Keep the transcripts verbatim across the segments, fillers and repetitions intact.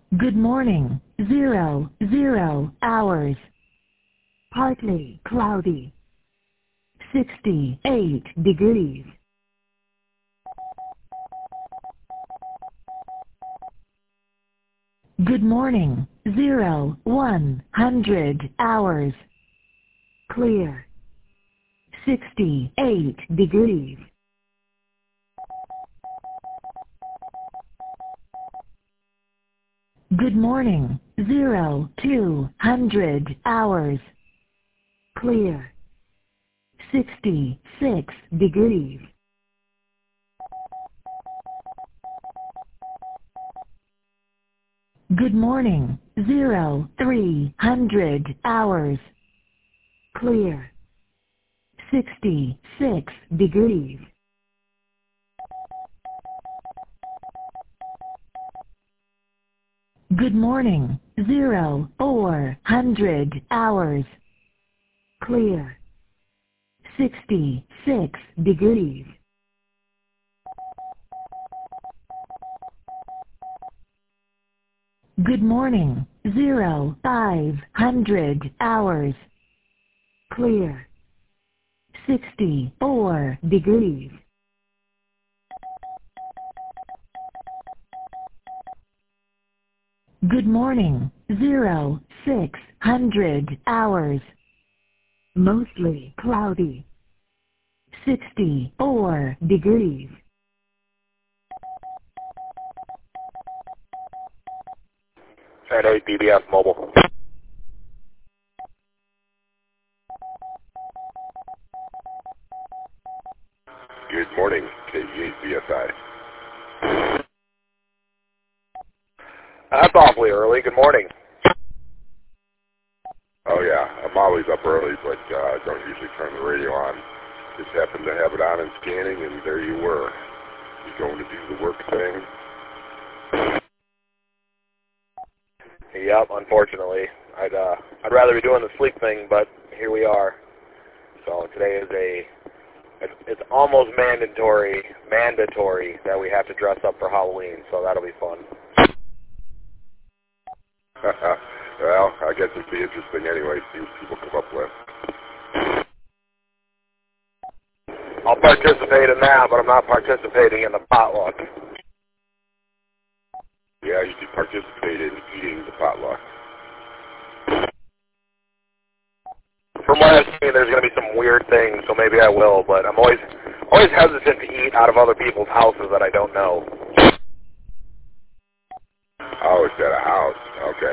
Good morning. Zero, zero hours. Partly cloudy. sixty-eight degrees. Good morning. Zero, one hundred hours. Clear. sixty-eight degrees. Good morning. Zero, two hundred hours. Clear. sixty-six degrees. Good morning. Zero, three hundred hours. Clear. sixty-six degrees. Good morning. Zero, four hundred hours. Clear. sixty-six degrees. Good morning. Zero, five hundred hours. Clear. sixty-four degrees. Good morning. Zero, six hundred hours. Mostly cloudy. sixty-four degrees. At eight B B S Mobile. Good morning, K V eight B S I. That's awfully early. Good morning. Oh yeah, I'm always up early, but uh, I don't usually turn the radio on. Just happened to have it on and scanning, and there you were. You going to do the work thing? Yep, unfortunately. I'd uh, I'd rather be doing the sleep thing, but here we are. So today is a it's, it's almost mandatory mandatory that we have to dress up for Halloween. So that'll be fun. Well, I guess it'd be interesting anyway. See what people come up with. I'll participate in that, but I'm not participating in the potluck. Yeah, you should participate in eating the potluck. From what I've seen, there's going to be some weird things, so maybe I will, but I'm always always hesitant to eat out of other people's houses that I don't know. Oh, it's at a house. Okay.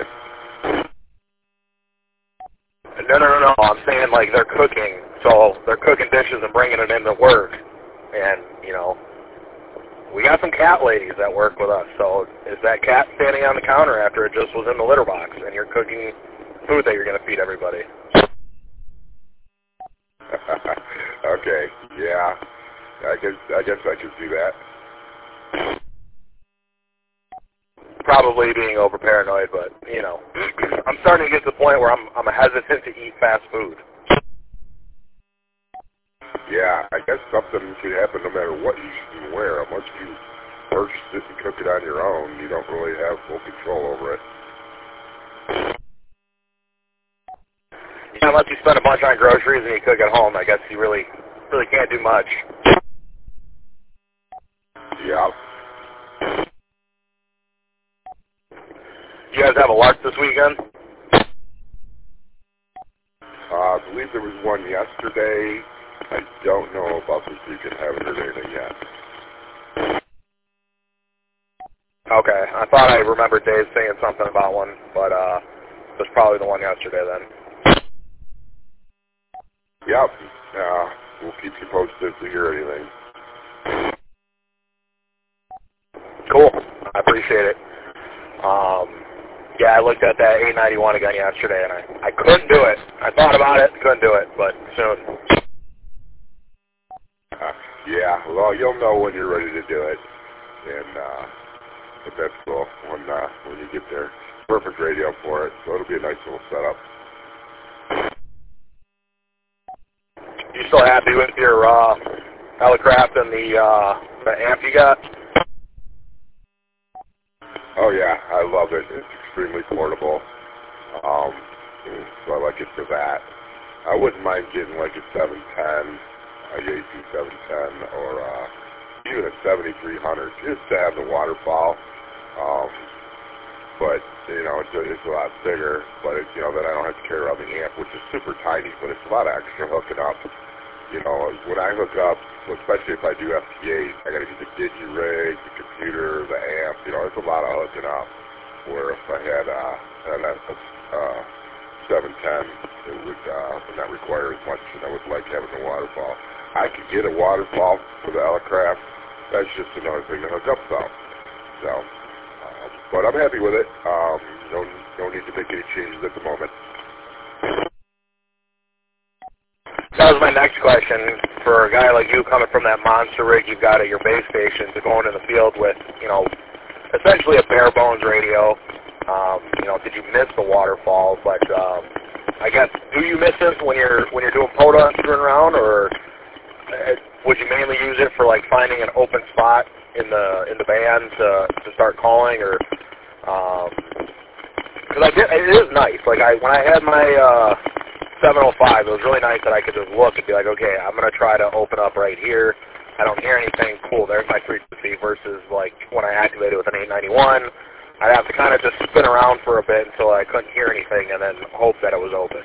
No, no, no, no. I'm saying, like, they're cooking, so they're cooking dishes and bringing it into work. And, you know, we got some cat ladies that work with us, so is that cat standing on the counter after it just was in the litter box, and you're cooking food that you're going to feed everybody? Okay, yeah. I guess I guess I could see that. Probably being over paranoid, but you know, I'm starting to get to the point where I'm I'm hesitant to eat fast food. Yeah, I guess something could happen no matter what you eat and where. Unless you purchase it and cook it on your own, you don't really have full control over it. Yeah, unless you spend a bunch on groceries and you cook at home, I guess you really really can't do much. Yeah. You guys have a lark this weekend? Uh, I believe there was one yesterday. I don't know about this weekend. Haven't heard anything yet. Okay, I thought I remembered Dave saying something about one, but uh, it was probably the one yesterday then. Yep. Uh, we'll keep you posted if we hear anything. Cool. I appreciate it. Um, yeah, I looked at that eight ninety-one again yesterday, and I, I couldn't do it. I thought about it, couldn't do it, but soon. Uh, yeah, well, you'll know when you're ready to do it, and uh, but that's cool when uh, when you get there. Perfect radio for it, so it'll be a nice little setup. You still happy with your uh, Elecraft and the uh, the amp you got? Oh yeah, I love it. It's extremely portable. Um, so I like it for that. I wouldn't mind getting like a seven ten, a Yaesu seven ten, or uh, even a seventy-three hundred, just to have the waterfall. Um, but you know, it's a, it's a lot bigger. But it's, you know, then I don't have to carry around the amp, which is super tiny. But it's a lot of extra hooking up. You know, when I hook up, especially if I do F T eight, I got to get the digi rig, the computer, the amp. You know, it's a lot of hooking up. Where if I had uh, had a uh, seven ten, it would uh, would not require as much, and I would like having the waterfall. I could get a waterfall for the Elecraft. That's just another thing to hook up though. So, uh, but I'm happy with it. Um, no, no need to make any changes at the moment. That was my next question. For a guy like you coming from that monster rig you've got at your base station to going in the field with, you know, essentially a bare bones radio, um, you know, did you miss the waterfall? But um, I guess, do you miss it when you're when you're doing P O D A and screwing around, or uh, would you mainly use it for like finding an open spot in the in the band to to start calling, or? Because I did, it is nice. Like I when I had my uh, seven oh five, it was really nice that I could just look and be like, okay, I'm going to try to open up right here. I don't hear anything. Cool, there's my frequency. Versus like when I activated with an eight ninety-one, I'd have to kind of just spin around for a bit until I couldn't hear anything and then hope that it was open.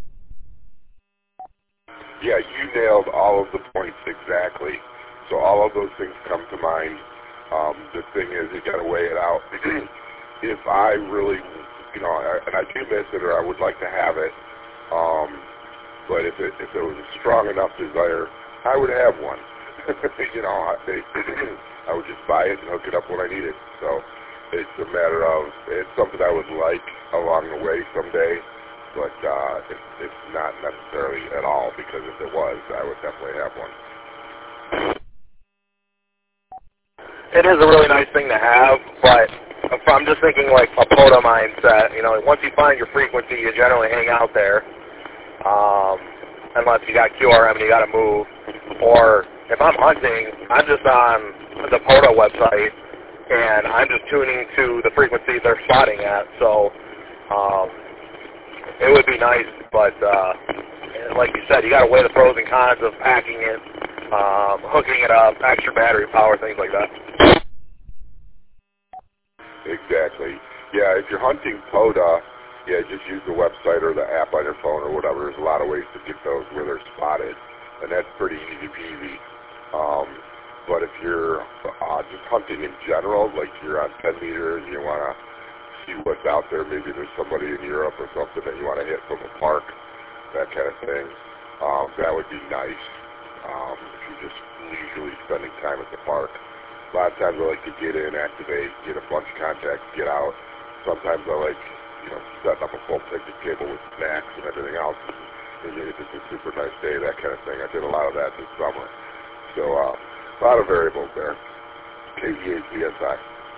Yeah, you nailed all of the points exactly. So all of those things come to mind. Um, the thing is, you got to weigh it out. If I really, you know, and I do miss it, or I would like to have it, um, but if it if there was a strong enough desire, I would have one. You know, I, they, I would just buy it and hook it up when I need it. So it's a matter of, it's something I would like along the way someday, but uh, it's, it's not necessarily at all, because if it was, I would definitely have one. It is a really nice thing to have, but if I'm just thinking like a P O D A mindset. You know, once you find your frequency, you generally hang out there, um, unless you got Q R M and you got to move. Or if I'm hunting, I'm just on the P O D A website, and I'm just tuning to the frequency they're spotting at. So um, it would be nice, but uh, like you said, you got to weigh the pros and cons of packing it, um, hooking it up, extra battery power, things like that. Exactly. Yeah, if you're hunting P O D A, yeah, just use the website or the app on your phone or whatever. There's a lot of ways to get those where they're spotted, and that's pretty easy peasy. Um, but if you're uh, just hunting in general, like you're on ten meters, you want to see what's out there, maybe there's somebody in Europe or something that you want to hit from a park, that kind of thing, um, that would be nice. Um, if you're just leisurely spending time at the park. A lot of times I like to get in, activate, get a bunch of contacts, get out. Sometimes I like, you know, setting up a full picnic table with snacks and everything else. And maybe it's just a super nice day, that kind of thing. I did a lot of that this summer. So uh, a lot of variables there. K D H B S I.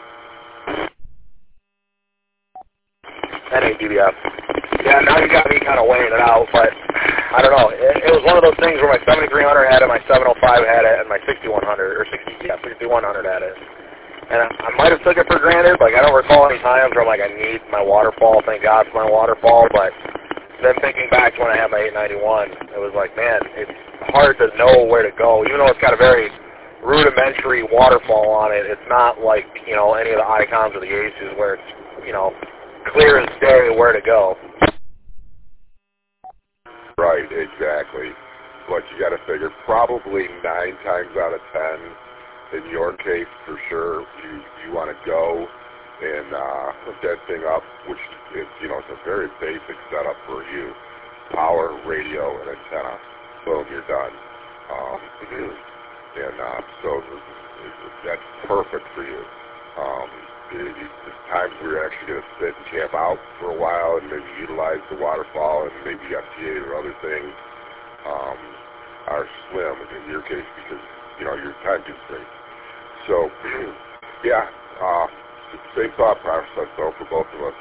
N A D B F. Yeah, now you got me kind of weighing it out, but I don't know. It, it was one of those things where my seventy-three hundred had it, my seven oh five had it, and my sixty-one hundred, or sixty, yeah, sixty-one hundred had it. And I, I might have took it for granted. Like, I don't recall any times where I'm like, I need my waterfall. Thank God for my waterfall. But then thinking back to when I had my eight ninety-one, it was like, man, it's hard to know where to go. Even though it's got a very rudimentary waterfall on it, it's not like, you know, any of the icons or the Yaesus where it's, you know, clear as day where to go. Right, exactly. But you got to figure probably nine times out of ten, in your case, for sure, you you want to go and uh, hook that thing up, which is, you know, it's a very basic setup for you. Power, radio, and antenna. Boom, you're done. Um, and uh, so that's perfect for you. Um, There's times where you're actually going to sit and camp out for a while and maybe utilize the waterfall, and maybe F T eight or other things um, are slim in your case because, you know, you're time constrained. So, yeah, uh, same thought process though for both of us.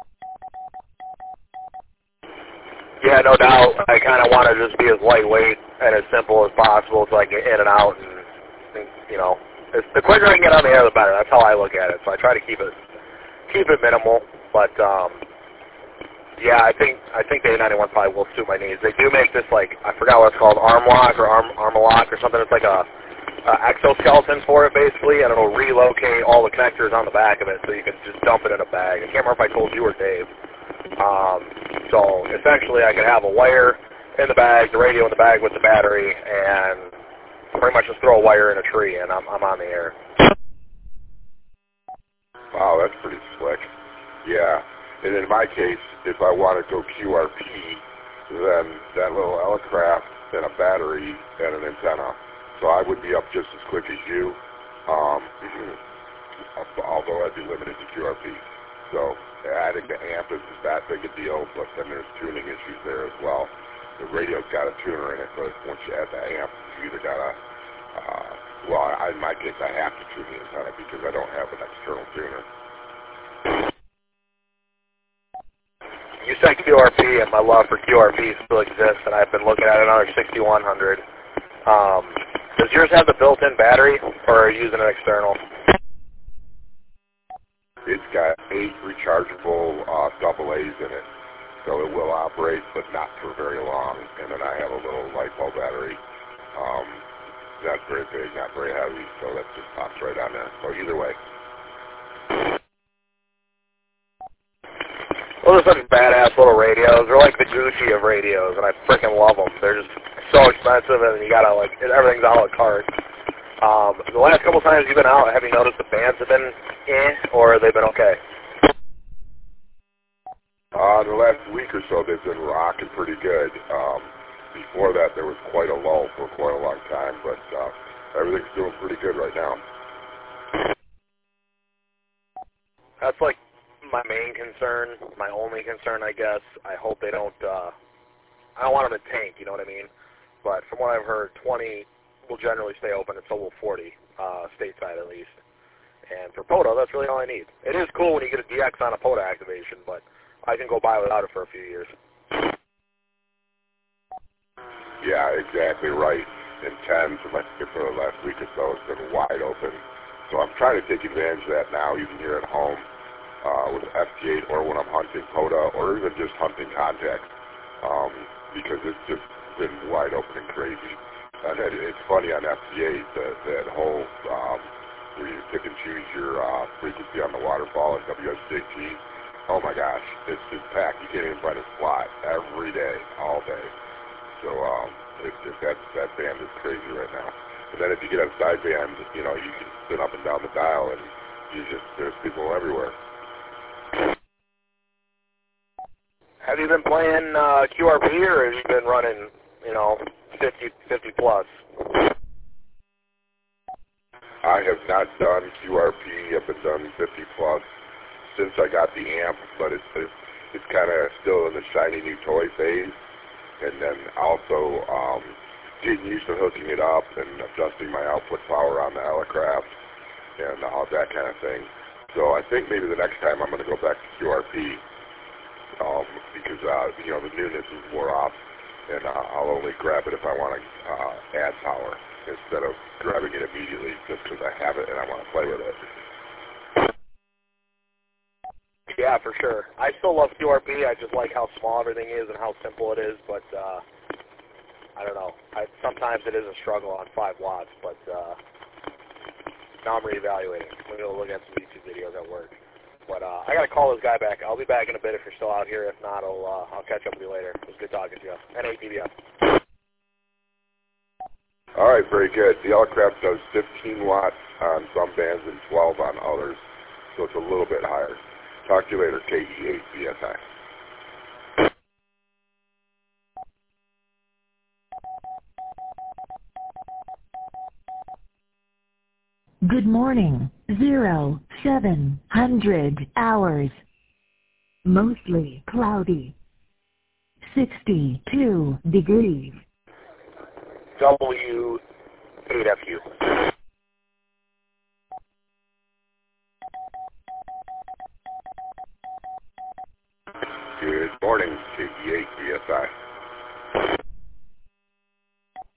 Yeah, no doubt. I kind of want to just be as lightweight and as simple as possible so I can get in and out, and, and you know, it's, the quicker I can get on the air, the better. That's how I look at it. So I try to keep it keep it minimal, but um, yeah, I think I think the A ninety-one probably will suit my needs. They do make this, like, I forgot what it's called, arm lock or arm arm lock or something. It's like a, a exoskeleton for it basically, and it'll relocate all the connectors on the back of it so you can just dump it in a bag. I can't remember if I told you or Dave. Um, so essentially, I can have a wire in the bag, the radio in the bag with the battery, and pretty much just throw a wire in a tree, and I'm I'm on the air. Wow, that's pretty slick. Yeah. And in my case, if I want to go Q R P, then that little Elecraft and a battery and an antenna. So I would be up just as quick as you, um, although I'd be limited to Q R P. So adding the amp isn't that big a deal, but then there's tuning issues there as well. The radio's got a tuner in it, but once you add the amp, you either got to, uh, well, I, in my case, I have to tune the antenna because I don't have an external tuner. You said Q R P, and my love for Q R P still exists, and I've been looking at another sixty-one hundred. Um, does yours have the built-in battery, or are you using an external? It's got eight rechargeable uh, double A's in it, so it will operate, but not for very long. And then I have a little LiPo battery. Um, not very big, not very heavy, so that just pops right on there. So either way. Those are such badass little radios. They're like the Gucci of radios, and I freaking love them. They're just so expensive, and you gotta, like, everything's a la carte. Um, the last couple times you've been out, have you noticed the bands have been eh, or have they been okay? Uh, the last week or so, they've been rocking pretty good. Um, before that, there was quite a lull for quite a long time, but uh, everything's doing pretty good right now. That's like my main concern, my only concern, I guess. I hope they don't, uh, I don't want them to tank, you know what I mean? But from what I've heard, twenty will generally stay open until will forty, uh, stateside at least. And for POTA, that's really all I need. It is cool when you get a D X on a POTA activation, but I can go by without it for a few years. Yeah, exactly right. And ten, for, my, for the last week or so, it's been wide open. So I'm trying to take advantage of that now, even here at home. Uh, with F T eight or when I'm hunting POTA or even just hunting contacts, um, because it's just been wide open and crazy. And it, it's funny on F T eight, that, that whole um, where you pick and choose your uh, frequency on the waterfall at W S J T. Oh my gosh, it's just packed. You can't even find a slot every day, all day. So um, it, it, that, that band is crazy right now. And then if you get on sideband, you know, you can spin up and down the dial and you just, there's people everywhere. Have you been playing uh, Q R P, or have you been running, you know, fifty, fifty plus? I have not done Q R P. I've been done fifty plus since I got the amp, but it's it's, it's kind of still in the shiny new toy phase. And then also um, getting used to hooking it up and adjusting my output power on the Elecraft and all that kind of thing. So I think maybe the next time I'm going to go back to Q R P. Um, because, uh, you know, the newness is wore off, and uh, I'll only grab it if I want to uh, add power instead of grabbing it immediately just because I have it and I want to play with it. Yeah, for sure. I still love Q R P. I just like how small everything is and how simple it is, but uh, I don't know. I, sometimes it is a struggle on five watts, but uh, now I'm reevaluating. I'm going to look at some YouTube videos at work. But uh, I got to call this guy back. I'll be back in a bit if you're still out here. If not, I'll, uh, I'll catch up with you later. It was good talking to you. N A T B F. All right, very good. The Elecraft does fifteen watts on some bands and twelve on others, so it's a little bit higher. Talk to you later, K E eight B S I. Good morning. Zero, seven hundred hours. Mostly cloudy. sixty-two degrees. W eight F U. Good morning, K E eight B S I.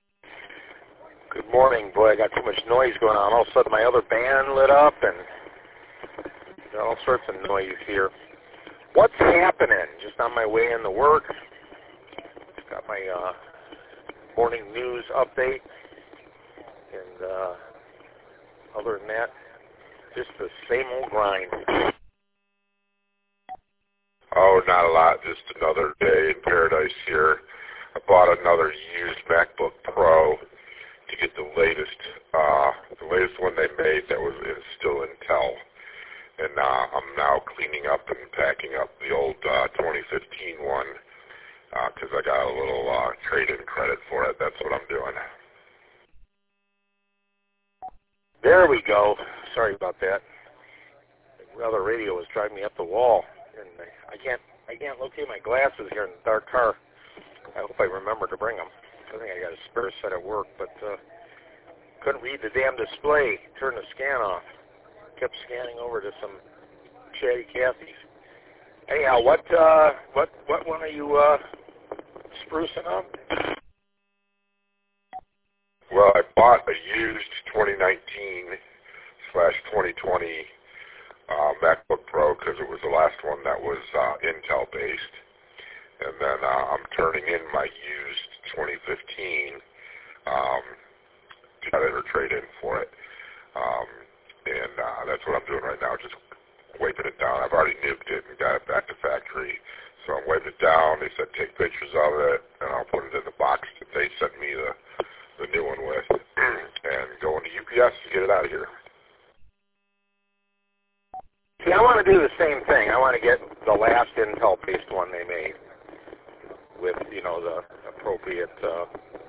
boy, I got too much noise going on. All of a sudden my other band lit up and all sorts of noise here. What's happening? Just on my way into work. Got my uh, morning news update. And uh, other than that, just the same old grind. Oh, not a lot. Just another day in paradise here. I bought another used MacBook Pro to get the latest, uh, the latest one they made that was is still Intel. And uh, I'm now cleaning up and packing up the old uh, twenty fifteen one because uh, I got a little uh, trade-in credit for it. That's what I'm doing. There we go. Sorry about that. The other radio was driving me up the wall, and I can't I can't locate my glasses here in the dark car. I hope I remember to bring them. I think I got a spare set at work, but uh, couldn't read the damn display. Turned the scan off. Kept scanning over to some Chatty Cathy's. Anyhow, what uh, what what one are you uh, sprucing up? Well, I bought a used twenty nineteen slash twenty twenty uh, MacBook Pro because it was the last one that was uh, Intel based, and then uh, I'm turning in my used twenty fifteen um, to get a trade in for it. Um, And uh, that's what I'm doing right now, just wiping it down. I've already nuked it and got it back to factory. So I'm wiping it down. They said take pictures of it, and I'll put it in the box that they sent me the, the new one with, and go into U P S to get it out of here. See, I want to do the same thing. I want to get the last Intel-based one they made with, you know, the appropriate uh,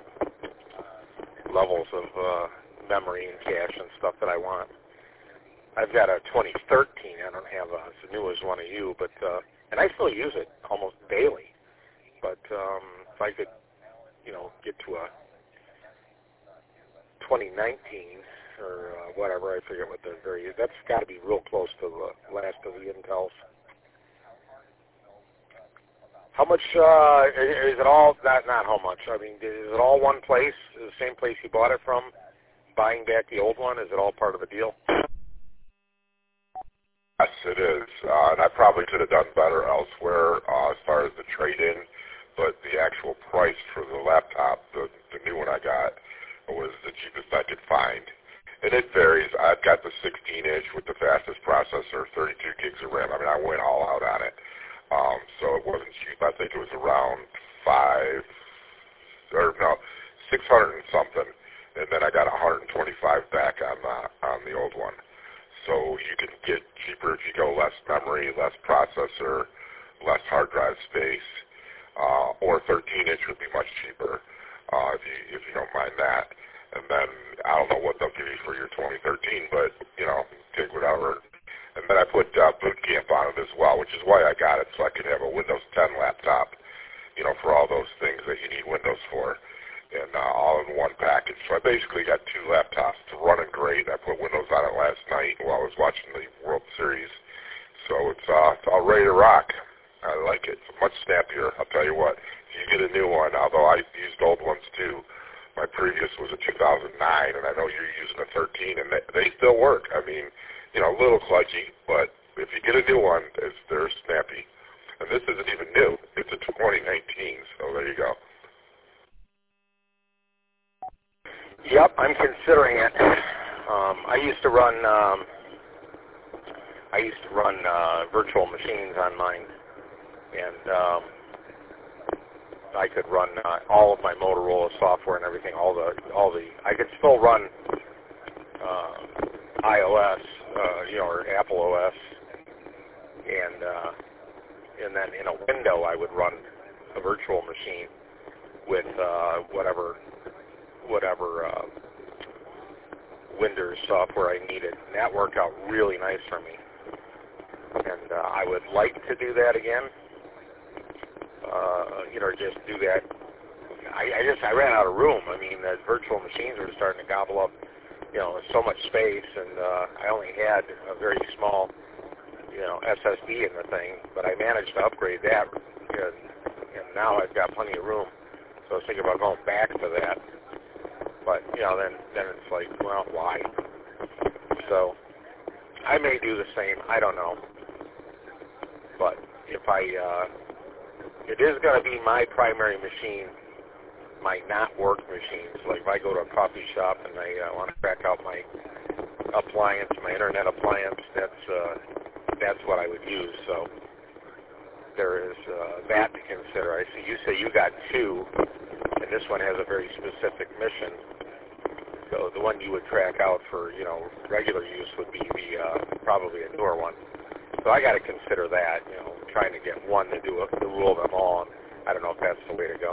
levels of uh, memory and cache and stuff that I want. I've got a twenty thirteen. I don't have a, it's the newest one of you, but uh, and I still use it almost daily. But um, if I could, you know, get to a twenty nineteen or uh, whatever, I forget what the very that's got to be real close to the last of the Intels. How much uh, is it all? Not not how much. I mean, is it all one place? The same place you bought it from? Buying back the old one? Is it all part of the deal? Yes, it is, uh, and I probably could have done better elsewhere uh, as far as the trade-in, but the actual price for the laptop, the, the new one I got, was the cheapest I could find. And it varies. I've got the sixteen inch with the fastest processor, thirty-two gigs of RAM. I mean, I went all out on it. Um, so it wasn't cheap. I think it was around five, or no, six hundred and something. And then I got one hundred twenty-five back on the, on the old one. So you can get cheaper if you go less memory, less processor, less hard drive space, uh, or thirteen inch would be much cheaper uh, if you if you don't mind that. And then I don't know what they'll give you for your twenty thirteen, but you know, take whatever. And then I put uh, Boot Camp on it as well, which is why I got it, so I could have a Windows ten laptop, you know, for all those things that you need Windows for. And uh, all in one package. So I basically got two laptops. It's running great. I put Windows on it last night while I was watching the World Series. So it's, uh, it's all ready to rock. I like it. It's much snappier. I'll tell you what. If you get a new one, although I used old ones too, my previous was a two thousand nine, and I know you're using a thirteen, and they, they still work. I mean, you know, a little kludgy, but if you get a new one, it's, they're snappy. And this isn't even new. It's a twenty nineteen, so there you go. Yep, I'm considering it. Um, I used to run. Um, I used to run uh, virtual machines on mine, and um, I could run uh, all of my Motorola software and everything. All the, all the. I could still run uh, iOS, uh, you know, or Apple O S, and uh, and then in a window I would run a virtual machine with uh, whatever. whatever uh, Windows software I needed. And that worked out really nice for me. And uh, I would like to do that again. Uh, you know, just do that. I, I just, I ran out of room. I mean, the virtual machines were starting to gobble up, you know, so much space, and uh, I only had a very small, you know, S S D in the thing, but I managed to upgrade that, and, and now I've got plenty of room. So I was thinking about going back to that. But, you know, then, then it's like, well, why? So I may do the same. I don't know. But if I, uh, it is going to be my primary machine, my not work machines. Like if I go to a coffee shop and I uh, want to crack out my appliance, my internet appliance, that's uh, that's what I would use. So there is uh, that to consider. I see you say you got two, and this one has a very specific mission. So the one you would crack out for, you know, regular use would be the uh, probably a newer one. So I got to consider that, you know, trying to get one to do a, to rule them all. I don't know if that's the way to go.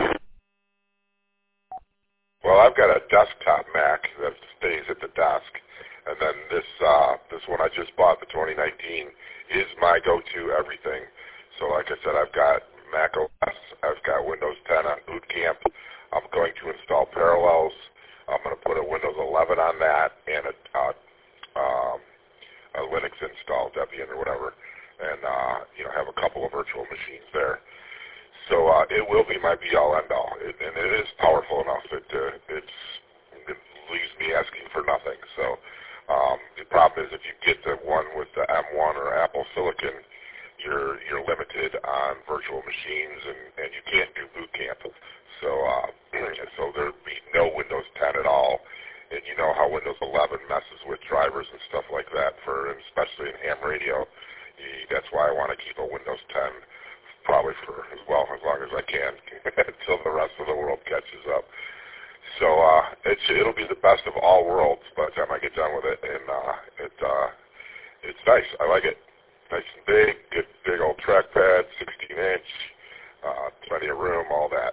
Well, I've got a desktop Mac that stays at the desk, and then this uh, this one I just bought, the twenty nineteen, is my go-to everything. So like I said, I've got Mac O S, I've got Windows ten on Boot Camp. I'm going to install Parallels. I'm going to put a Windows eleven on that and a, uh, um, a Linux install, Debian or whatever, and uh, you know, have a couple of virtual machines there. So uh, it will be my be-all, end-all, it, and it is powerful enough that uh, it's, it leaves me asking for nothing. So um, the problem is if you get the one with the M one or Apple Silicon, you're you're limited on virtual machines, and, and you can't do Boot Camp. So uh, so there'd be no Windows ten at all. And you know how Windows eleven messes with drivers and stuff like that, for especially in ham radio. You, that's why I want to keep a Windows ten probably for as well as long as I can until the rest of the world catches up. So uh, it's it'll be the best of all worlds by the time I get done with it, and uh, it uh, it's nice. I like it. Nice and big, good big old trackpad, sixteen inch, uh, plenty of room, all that.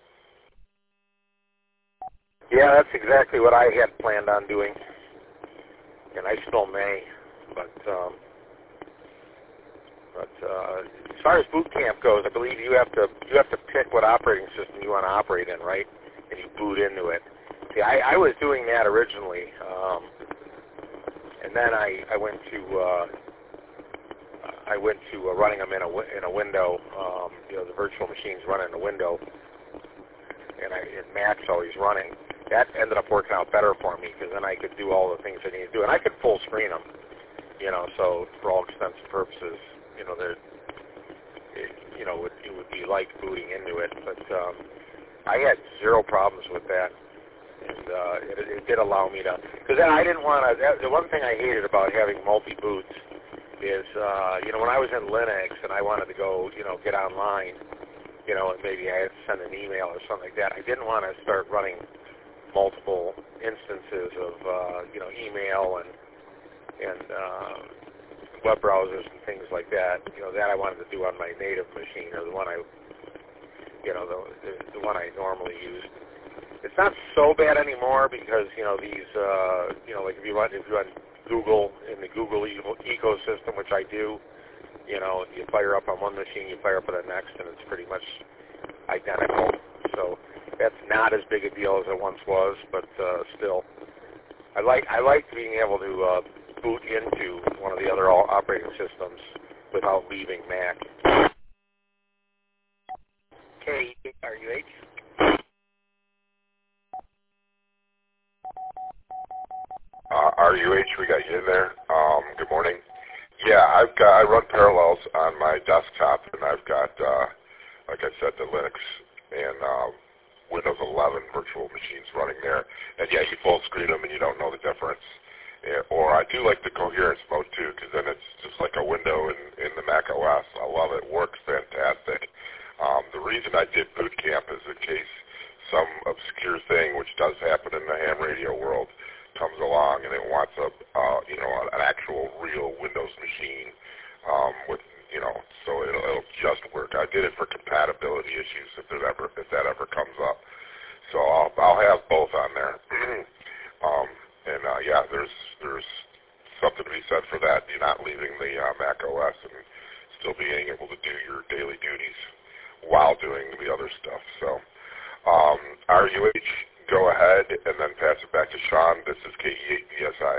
Yeah, that's exactly what I had planned on doing, and I still may. But um, but uh, as far as Boot Camp goes, I believe you have to you have to pick what operating system you want to operate in, right? And you boot into it. See, I, I was doing that originally, um, and then I I went to. Uh, I went to uh, running them in a in a window. Um, you know, the virtual machines run in a window, and I and Mac's always running. That ended up working out better for me because then I could do all the things I need to do, and I could full screen them. You know, so for all extents and purposes, you know, there, it, you know, it, it would be like booting into it. But um, I had zero problems with that, and uh, it, it did allow me to. Because then I didn't want to. The one thing I hated about having multi boots is, uh, you know, when I was in Linux and I wanted to go, you know, get online, you know, and maybe I had to send an email or something like that, I didn't want to start running multiple instances of, uh, you know, email and and uh, web browsers and things like that. You know, that I wanted to do on my native machine, or the one I, you know, the the, the one I normally used. It's not so bad anymore because, you know, these, uh, you know, like if you run if you run Google in the Google e- ecosystem, which I do, you know, you fire up on one machine, you fire up on the next, and it's pretty much identical. So that's not as big a deal as it once was, but uh, still, I like I like being able to uh, boot into one of the other operating systems without leaving Mac. K R U H. Uh, R U H, we got you in there. Um, good morning. Yeah, I've got I run Parallels on my desktop, and I've got, uh, like I said, the Linux and uh, Windows eleven virtual machines running there. And yeah, you full screen them, and you don't know the difference. Yeah, or I do like the coherence mode too, because then it's just like a window in, in the Mac O S. I love it. Works fantastic. Um, the reason I did Boot Camp is in case some obscure thing, which does happen in the ham radio world, comes along and it wants a uh, you know an actual real Windows machine um, with you know so it'll, it'll just work. I did it for compatibility issues if it ever if that ever comes up. So I'll I'll have both on there. um, and uh, yeah, there's there's something to be said for that. You're not leaving the uh, Mac O S and still being able to do your daily duties while doing the other stuff. So um, R U H. Go ahead and then pass it back to Sean. This is K E eight B S I.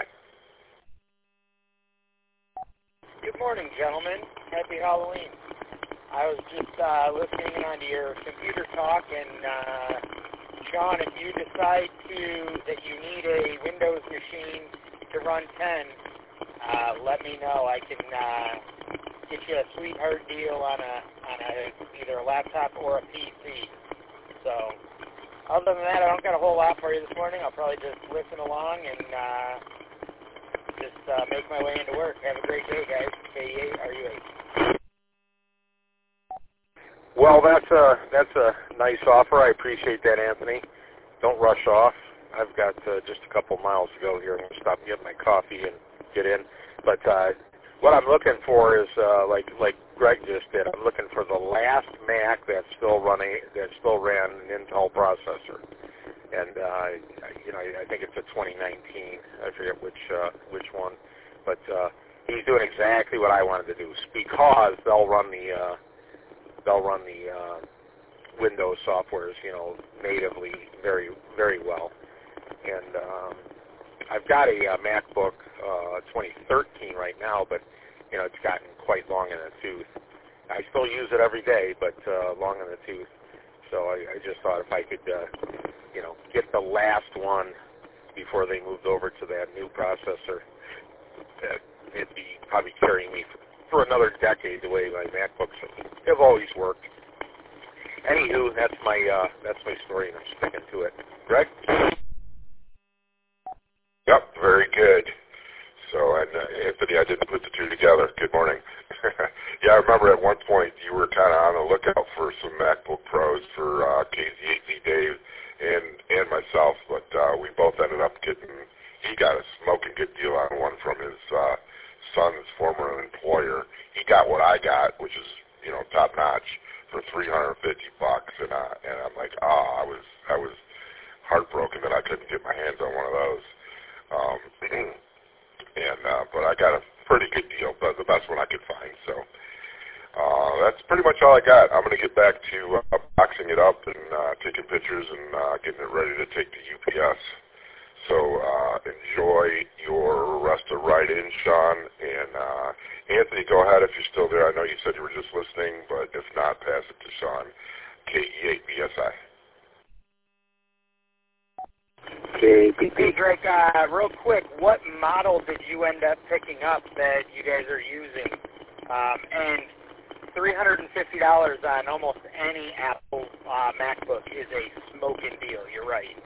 Good morning, gentlemen. Happy Halloween. I was just uh, listening onto your computer talk and uh, Sean, if you decide to that you need a Windows machine to run ten, uh, let me know. I can uh, get you a sweetheart deal on a on a either a laptop or a P C. So, other than that, I don't got a whole lot for you this morning. I'll probably just listen along and uh, just uh, make my way into work. Have a great day, guys. K E eight R U eight. Well, that's a that's a nice offer. I appreciate that, Anthony. Don't rush off. I've got uh, just a couple miles to go here. I'm going to stop and get my coffee and get in. But uh, what I'm looking for is uh, like like Greg just did. I'm looking for the last Mac that's still running that still ran an Intel processor, and uh, you know I think it's a twenty nineteen. I forget which uh, which one, but uh, he's doing exactly what I wanted to do because they'll run the uh, they'll run the uh, Windows softwares, you know, natively very very well, and um, I've got a uh, MacBook uh, twenty thirteen right now, but you know it's gotten quite long in the tooth. I still use it every day, but uh, long in the tooth. So I, I just thought if I could, uh, you know, get the last one before they moved over to that new processor, that it'd be probably carrying me for, for another decade the way my MacBooks have always worked. Anywho, that's my uh, that's my story, and I'm sticking to it. Greg? Yep, very good. So, and uh, Anthony, I didn't put the two together. Good morning. Yeah, I remember at one point you were kind of on the lookout for some MacBook Pros for uh, K Z A Z Dave and and myself, but uh, we both ended up getting, he got a smoking good deal on one from his uh, son's former employer. He got what I got, which is, you know, top notch, for three hundred fifty bucks, and uh, and I'm like, ah, oh, I was I was heartbroken that I couldn't get my hands on one of those. Um, and uh, but I got a pretty good deal, but the best one I could find. So uh, that's pretty much all I got. I'm going to get back to uh, boxing it up and uh, taking pictures and uh, getting it ready to take to U P S. So uh, enjoy your rest of ride-in, Sean. And uh, Anthony, go ahead if you're still there. I know you said you were just listening, but if not, pass it to Sean, K E eight B S I. Hey, Greg, uh, real quick, what model did you end up picking up that you guys are using? Um, and three hundred fifty dollars on almost any Apple uh, MacBook is a smoking deal. You're right.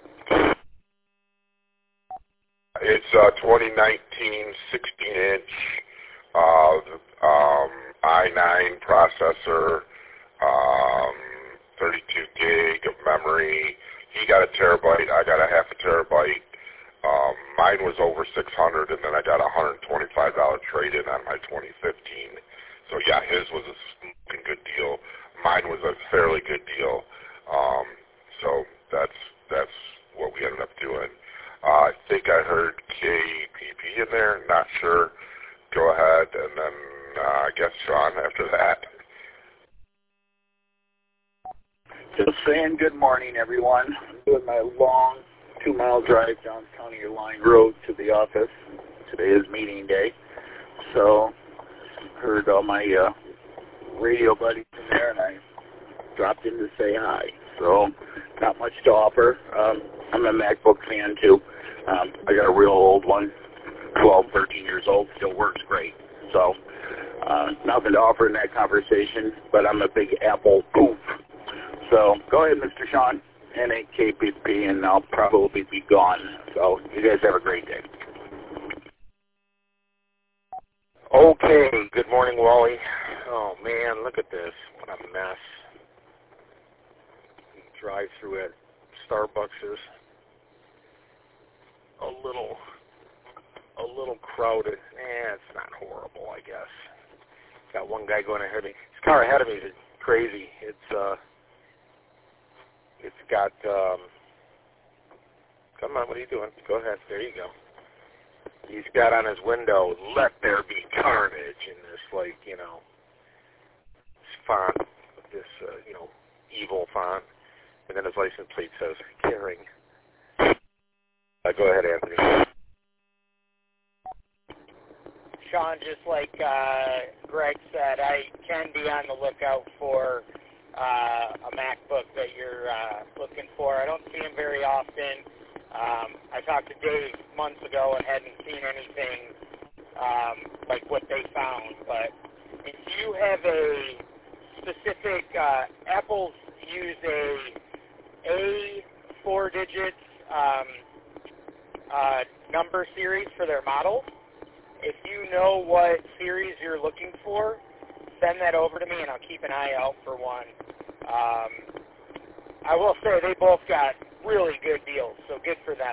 It's a twenty nineteen sixteen inch uh, um, i nine processor, um, thirty-two gig of memory. He got a terabyte. I got a half a terabyte. Um, mine was over six hundred, and then I got a one hundred twenty-five dollars trade-in on my twenty fifteen. So yeah, his was a smoking good deal. Mine was a fairly good deal. Um, so that's that's what we ended up doing. Uh, I think I heard K P P in there. Not sure. Go ahead, and then uh, I guess Sean after that. Just saying good morning, everyone. I'm doing my long two-mile drive down County Line Road to the office. Today is meeting day. So heard all my uh, radio buddies in there, and I dropped in to say hi. So not much to offer. Um, I'm a MacBook fan, too. Um, I got a real old one, twelve, thirteen years old, still works great. So uh, nothing to offer in that conversation, but I'm a big Apple goof. So go ahead, Mister Sean, N A K P P, and I'll probably be gone. So you guys have a great day. Okay, good morning, Wally. Oh, man, look at this. What a mess. Drive through at Starbucks is a little, a little crowded. Eh, it's not horrible, I guess. Got one guy going ahead of me. This car ahead of me is crazy. It's, uh, it's got, um, come on, what are you doing? Go ahead. There you go. He's got on his window, "Let there be carnage," in this, like, you know, font, this, uh, you know, evil font. And then his license plate says, "Caring." Uh, go ahead, Anthony. Sean, just like uh, Greg said, I can be on the lookout for uh, a MacBook that you're uh, looking for. I don't see them very often. Um, I talked to Dave months ago and hadn't seen anything um, like what they found. But if you have a specific, uh, Apple's use a A four digits um, uh, number series for their models. If you know what series you're looking for, send that over to me and I'll keep an eye out for one. Um, I will say they both got really good deals, so good for them.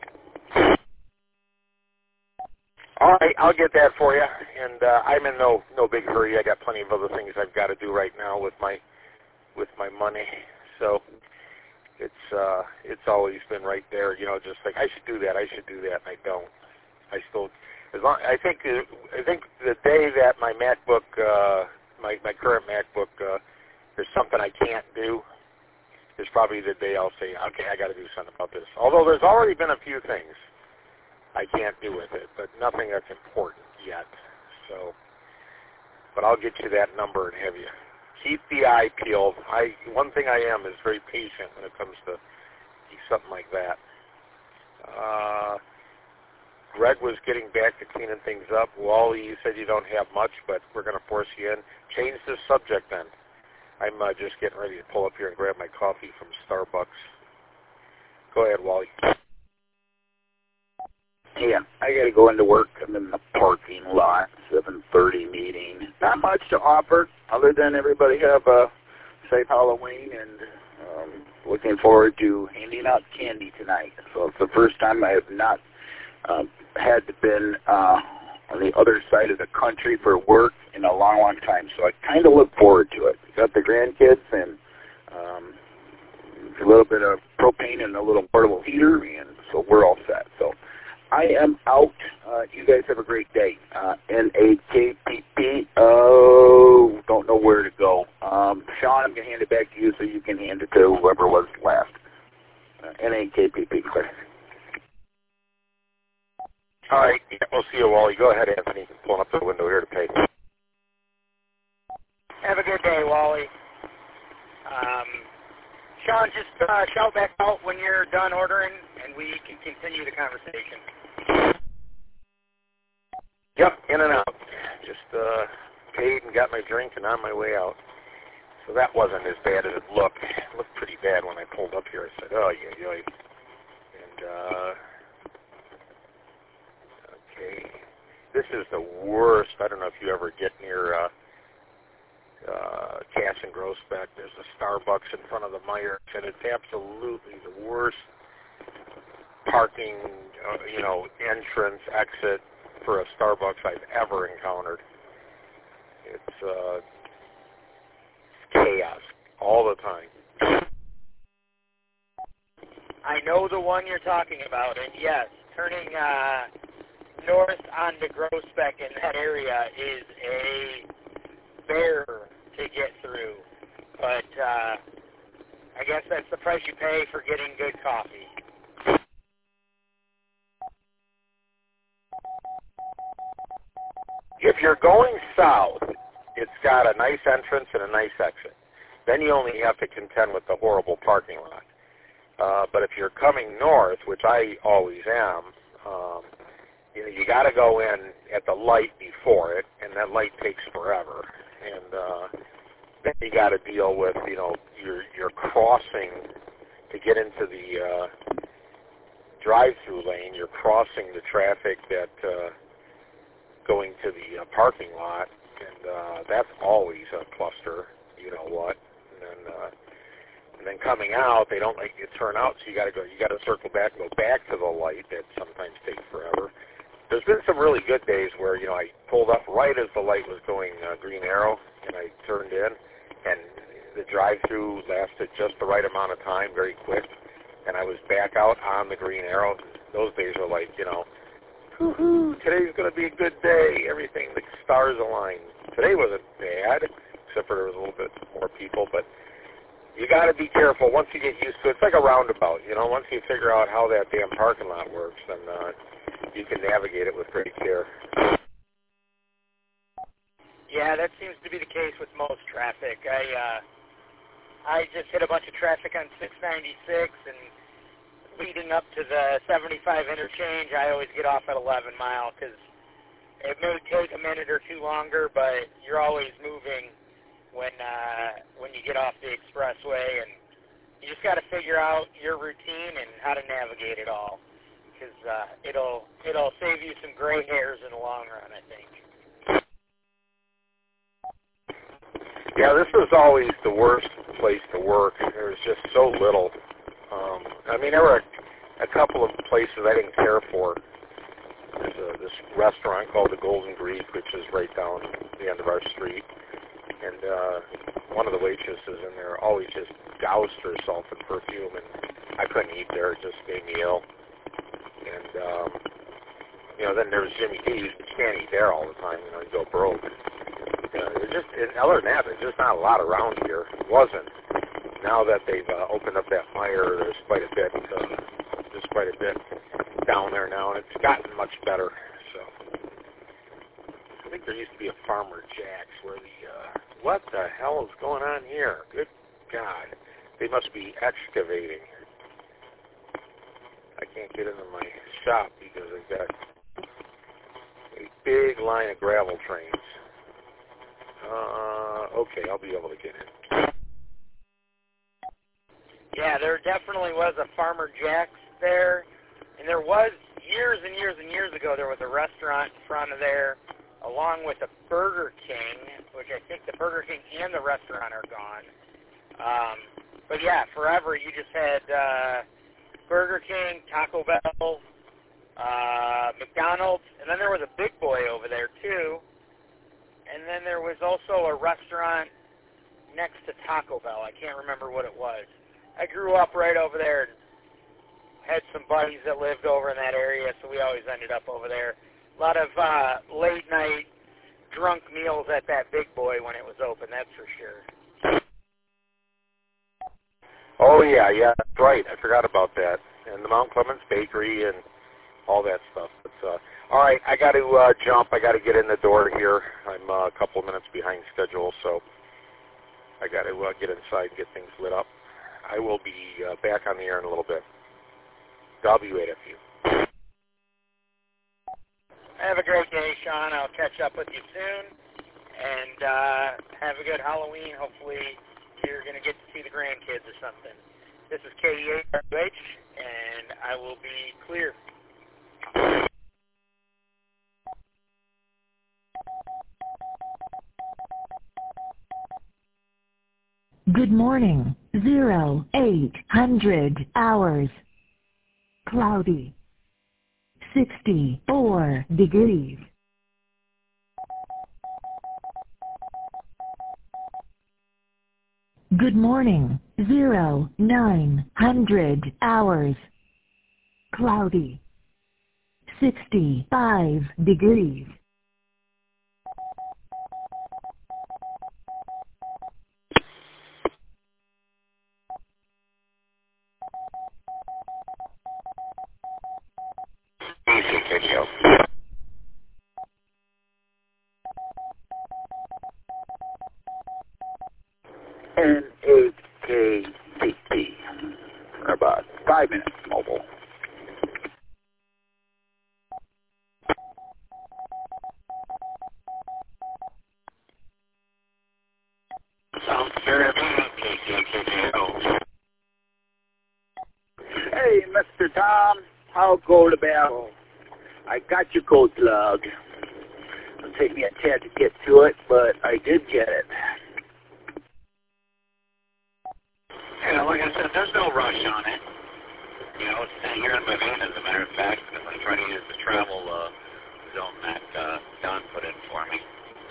All right, I'll get that for you, and uh, I'm in no no big hurry. I got plenty of other things I've got to do right now with my with my money, so it's uh, it's always been right there. You know, just like I should do that, I should do that, and I don't. I still, as long I think uh, I think the day that my MacBook, uh, my my current MacBook, uh, there's something I can't do. Is probably the day I'll say, okay, I got to do something about this. Although there's already been a few things I can't do with it, but nothing that's important yet. So, but I'll get you that number and have you keep the eye peeled. I one thing I am is very patient when it comes to something like that. Uh, Greg was getting back to cleaning things up. Wally, you said you don't have much, but we're going to force you in. Change the subject then. I'm uh, just getting ready to pull up here and grab my coffee from Starbucks. Go ahead, Wally. Yeah, I got to go into work. I'm in the parking lot, seven thirty meeting. Not much to offer other than everybody have a safe Halloween and um, looking forward to handing out candy tonight. So it's the first time I have not um, had been uh, on the other side of the country for work in a long, long time. So I kind of look forward to it. Got the grandkids and um, a little bit of propane and a little portable heater, and so we're all set. So I am out. Uh, you guys have a great day. Uh, N A K P P. Oh, don't know where to go. Um, Sean, I'm going to hand it back to you so you can hand it to whoever was last. Uh, N A K P P, Chris. All right, yeah, we'll see you, Wally. Go ahead, Anthony. Pulling up the window here to pay. Have a good day, Wally. Um, Sean, just uh, shout back out when you're done ordering, and we can continue the conversation. Yep, in and out. Just uh, paid and got my drink and on my way out. So that wasn't as bad as it looked. It looked pretty bad when I pulled up here. I said, oh, yeah, yeah. And, uh, okay. This is the worst. I don't know if you ever get near uh, uh, Cass and Groesbeck. There's a Starbucks in front of the Myers, and it's absolutely the worst parking, uh, you know, entrance, exit for a Starbucks I've ever encountered. It's uh, chaos all the time. I know the one you're talking about, and yes, turning uh, north onto Groesbeck in that area is a bear to get through. But uh, I guess that's the price you pay for getting good coffee. If you're going south, it's got a nice entrance and a nice exit. Then you only have to contend with the horrible parking lot. Uh, but if you're coming north, which I always am, um, you know, you got to go in at the light before it, and that light takes forever. And uh, then you got to deal with, you know, you're, you're crossing to get into the uh, drive-through lane. You're crossing the traffic that uh, going to the uh, parking lot, and uh, that's always a cluster. You know what? And then, uh, and then coming out, they don't let you turn out, so you got to go. You got to circle back and go back to the light. That sometimes takes forever. There's been some really good days where, you know, I pulled up right as the light was going uh, green arrow, and I turned in, and the drive-through lasted just the right amount of time, very quick, and I was back out on the green arrow. Those days are like, you know, woo-hoo, today's going to be a good day. Everything, the stars aligned. Today wasn't bad, except for there was a little bit more people, but you got to be careful once you get used to it. It's like a roundabout, you know. Once you figure out how that damn parking lot works, then uh, you can navigate it with great care. Yeah, that seems to be the case with most traffic. I uh, I just hit a bunch of traffic on six ninety-six, and leading up to the seventy-five interchange, I always get off at eleven mile because it may take a minute or two longer, but you're always moving when uh, when you get off the expressway, and you just got to figure out your routine and how to navigate it all, because uh, it'll it'll save you some gray hairs in the long run, I think. Yeah, this was always the worst place to work. There was just so little. Um, I mean, there were a, a couple of places I didn't care for. There's a, this restaurant called the Golden Greek, which is right down the end of our street. And uh, one of the waitresses in there always just doused herself in perfume, and I couldn't eat there. It just made me ill. And, um, you know, then there was Jimmy D's, but you can't eat there all the time. You know, you go broke. Uh, there's just, and other than that, there's just not a lot around here. It wasn't. Now that they've uh, opened up that fire, there's quite a bit. Uh, there's quite a bit down there now, and it's gotten much better. So I think there used to be a Farmer Jack's where the uh, what the hell is going on here? Good God, they must be excavating. I can't get into my shop because I've got a big line of gravel trains. Uh, okay, I'll be able to get in. Yeah, there definitely was a Farmer Jack's there, and there was years and years and years ago there was a restaurant in front of there, along with a Burger King, which I think the Burger King and the restaurant are gone. Um, but yeah, forever you just had uh, Burger King, Taco Bell, uh, McDonald's, and then there was a Big Boy over there too. And then there was also a restaurant next to Taco Bell. I can't remember what it was. I grew up right over there and had some buddies that lived over in that area, so we always ended up over there. A lot of uh, late-night drunk meals at that Big Boy when it was open, that's for sure. Oh, yeah, yeah, that's right. I forgot about that. And the Mount Clemens Bakery and all that stuff. But, uh, all right, I got to uh, jump. I got to get in the door here. I'm uh, a couple of minutes behind schedule, so I got to uh, get inside and get things lit up. I will be uh, back on the air in a little bit. W eight F U. Have a great day, Sean. I'll catch up with you soon. And uh, have a good Halloween. Hopefully you're going to get to see the grandkids or something. This is K E A W H, and I will be clear. Good morning. Zero, eight hundred hours. Cloudy. Sixty-four degrees. Good morning. Zero, nine hundred hours. Cloudy. Sixty-five degrees. N eight K T T, for about five minutes mobile. Sounds very good. Hey, Mister Tom, how go the battle? I got your code plug. It'll take me a tad to get to it, but I did get it. Yeah, like I said, there's no rush on it. You know, it's sitting here in my van, as a matter of fact, because I'm trying to use the travel uh, zone that uh, Don put in for me.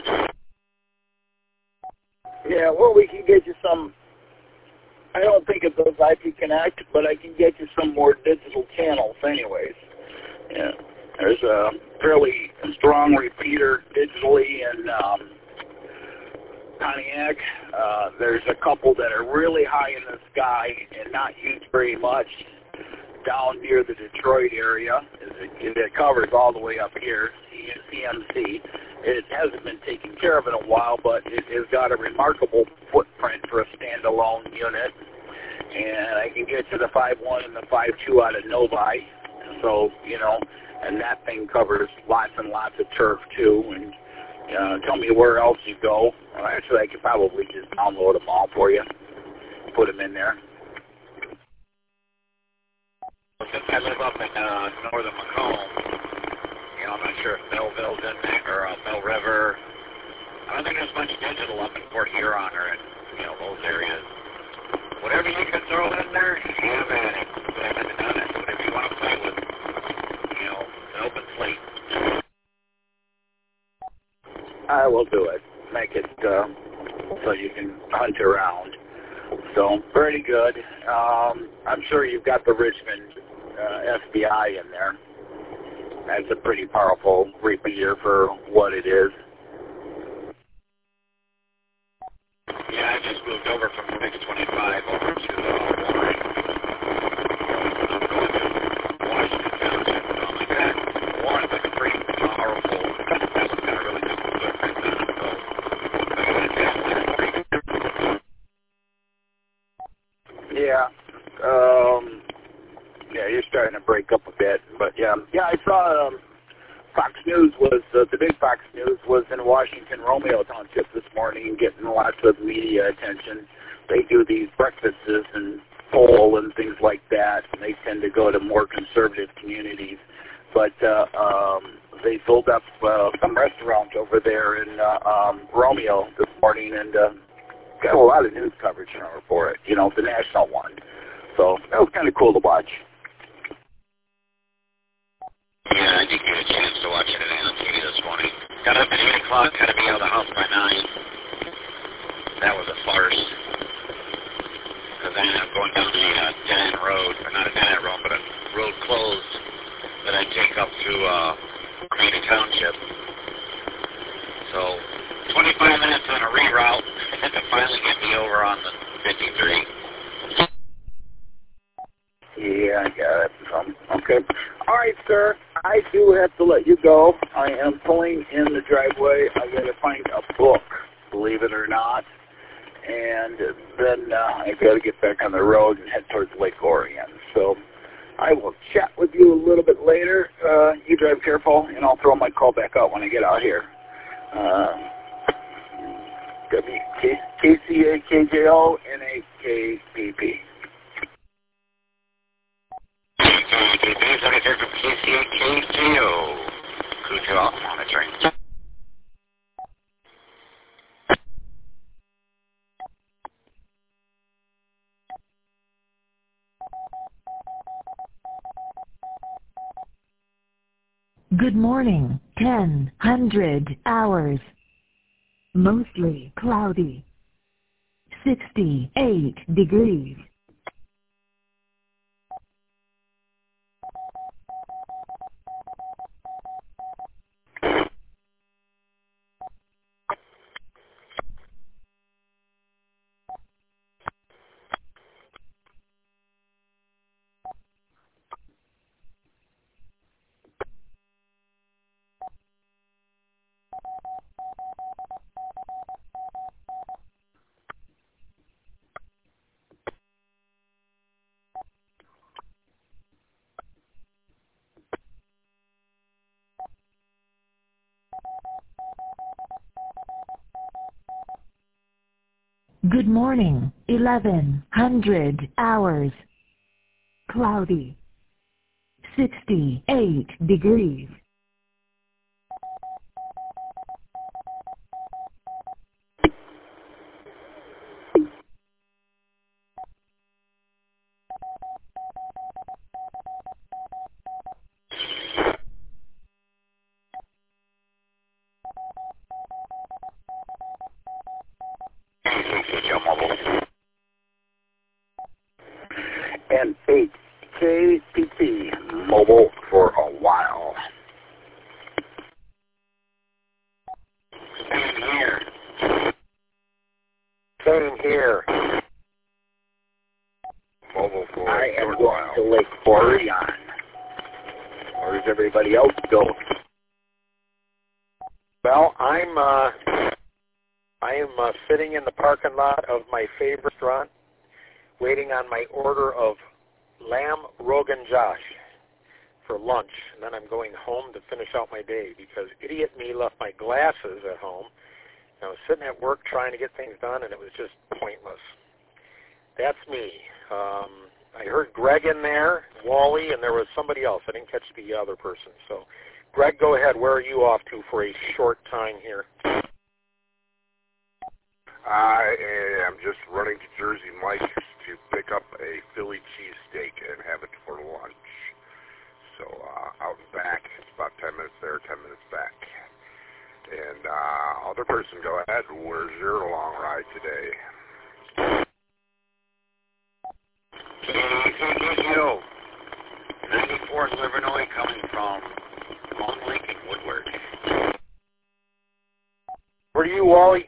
Yeah, well, we can get you some, I don't think it does I P Connect, but I can get you some more digital channels anyways. Yeah, there's a fairly strong repeater digitally in um, Pontiac. Uh, there's a couple that are really high in the sky and not used very much down near the Detroit area. And it covers all the way up here, C M C. It hasn't been taken care of in a while, but it has got a remarkable footprint for a standalone unit. And I can get to the five one and the five two out of Novi. So, you know, and that thing covers lots and lots of turf, too. And uh, tell me where else you go. Well, actually, I could probably just download them all for you, put them in there. Since I live up in uh, northern Macomb, you know, I'm not sure if Belleville's in there, or uh, Bell River. I don't think there's much digital up in Port Huron or in, you know, those areas. Whatever you can throw in there, have at it. But I haven't done it. Whatever you want to play with, you know, an open slate. I will do it. Make it uh, so you can hunt around. So, pretty good. Um, I'm sure you've got the Richmond uh, F B I in there. That's a pretty powerful repeater for what it is. Yeah, I just moved over from six twenty-five over to uh, Warren. I'm going to Washington Township. So I'm like, that Warren's like a pretty powerful, that's got a really good footprint on it. So I got to download it. Yeah. Um, yeah, you're starting to break up a bit. But, yeah, yeah, I saw um, Fox News was, uh, the big Fox News was in Washington, Romeo Township this morning, getting lots of media attention. They do these breakfasts and poll and things like that, and they tend to go to more conservative communities. But uh, um, they filled up uh, some restaurants over there in uh, um, Romeo this morning, and uh, got a lot of news coverage for it, you know, the national one. So that was kind of cool to watch. Yeah, I did get a chance to watch it on T V this morning. Got up at eight o'clock, had to be out of the house by nine. That was a farce. Because I ended up going down the uh, dead-end road, or not a dead-end road, but a road closed that I take up to uh, Crane Township. So, twenty-five minutes on a reroute to finally get me over on the fifty-three. Yeah, I got it. Um, okay. All right, sir. I do have to let you go. I am pulling in the driveway. I got to find a book, believe it or not. And then uh, I got to get back on the road and head towards Lake Orion. So I will chat with you a little bit later. Uh, you drive careful, and I'll throw my call back out when I get out here. Uh, K C A K J O N A K P P. K C A K J O. Cujo monitoring. Good morning, ten hundred hours. Mostly cloudy. sixty-eight degrees. Good morning, eleven hundred hours. Cloudy. sixty-eight degrees. And eight K P P mobile for a while. Same here. Same here. Mobile for I a am short going while. to Lake Orion. Where's everybody else go? Well, I'm uh, I am uh, sitting in the parking lot of my favorite restaurant, waiting on my order of lamb Rogan Josh for lunch, and then I'm going home to finish out my day because idiot me left my glasses at home. And I was sitting at work trying to get things done, and it was just pointless. That's me. Um, I heard Greg in there, Wally, and there was somebody else. I didn't catch the other person. So, Greg, go ahead. Where are you off to for a short time here? I am just running to Jersey Mike's to pick up a Philly cheesesteak and have it for lunch. So uh, out and back, it's about ten minutes there, ten minutes back. And uh, other person, go ahead. Where's your long ride today? Yo, ninety-fourth Illinois coming from Long Lake and Woodward. Where are you, Wally?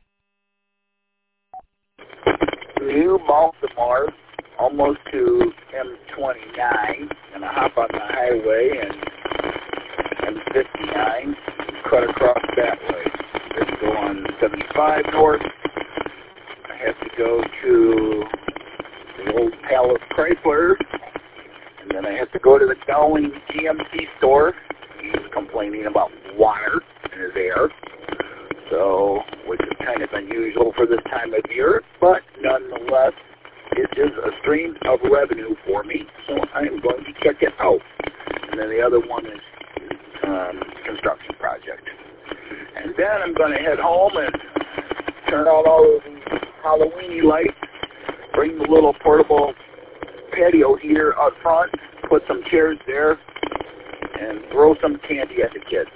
New Baltimore, almost to M twenty-nine, and I hop on the highway and M fifty-nine, cut across that way. Then go on seventy-five north. I have to go to the old Palace Chrysler, and then I have to go to the Dowling G M C store. He's complaining about water in his air, so which is kind of unusual for this time of year, but nonetheless, it is a stream of revenue for me, so I'm going to check it out. And then the other one is um, construction project. And then I'm going to head home and turn out all of these Halloweeny lights, bring the little portable patio heater out front, put some chairs there, and throw some candy at the kids.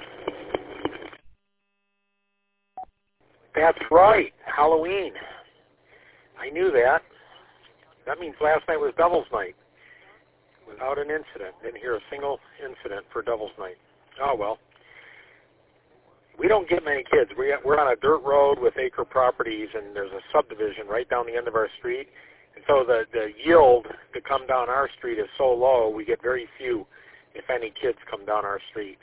That's right, Halloween. I knew that. That means last night was Devil's Night without an incident. Didn't hear a single incident for Devil's Night. Oh, well. We don't get many kids. We're on a dirt road with acre properties, and there's a subdivision right down the end of our street. And so the, the yield to come down our street is so low, we get very few, if any, kids come down our street.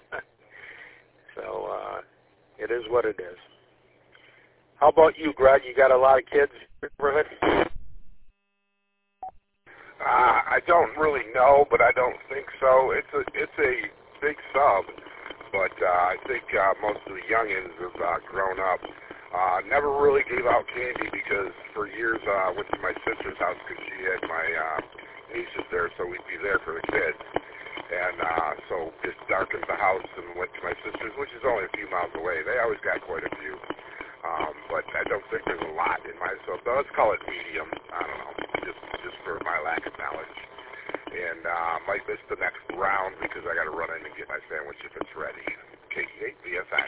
So uh, it is what it is. How about you, Greg? You got a lot of kids in your neighborhood? Uh, I don't really know, but I don't think so. It's a it's a big sub, but uh, I think uh, most of the youngins have uh, grown up. Uh, never really gave out candy because for years uh, I went to my sister's house because she had my uh, nieces there, so we'd be there for the kids. And uh, so just darkened the house and went to my sister's, which is only a few miles away. They always got quite a few. Um, but I don't think there's a lot in my, so let's call it medium. I don't know, just just for my lack of knowledge. And uh, might miss the next round because I got to run in and get my sandwich if it's ready. K T eight B S I.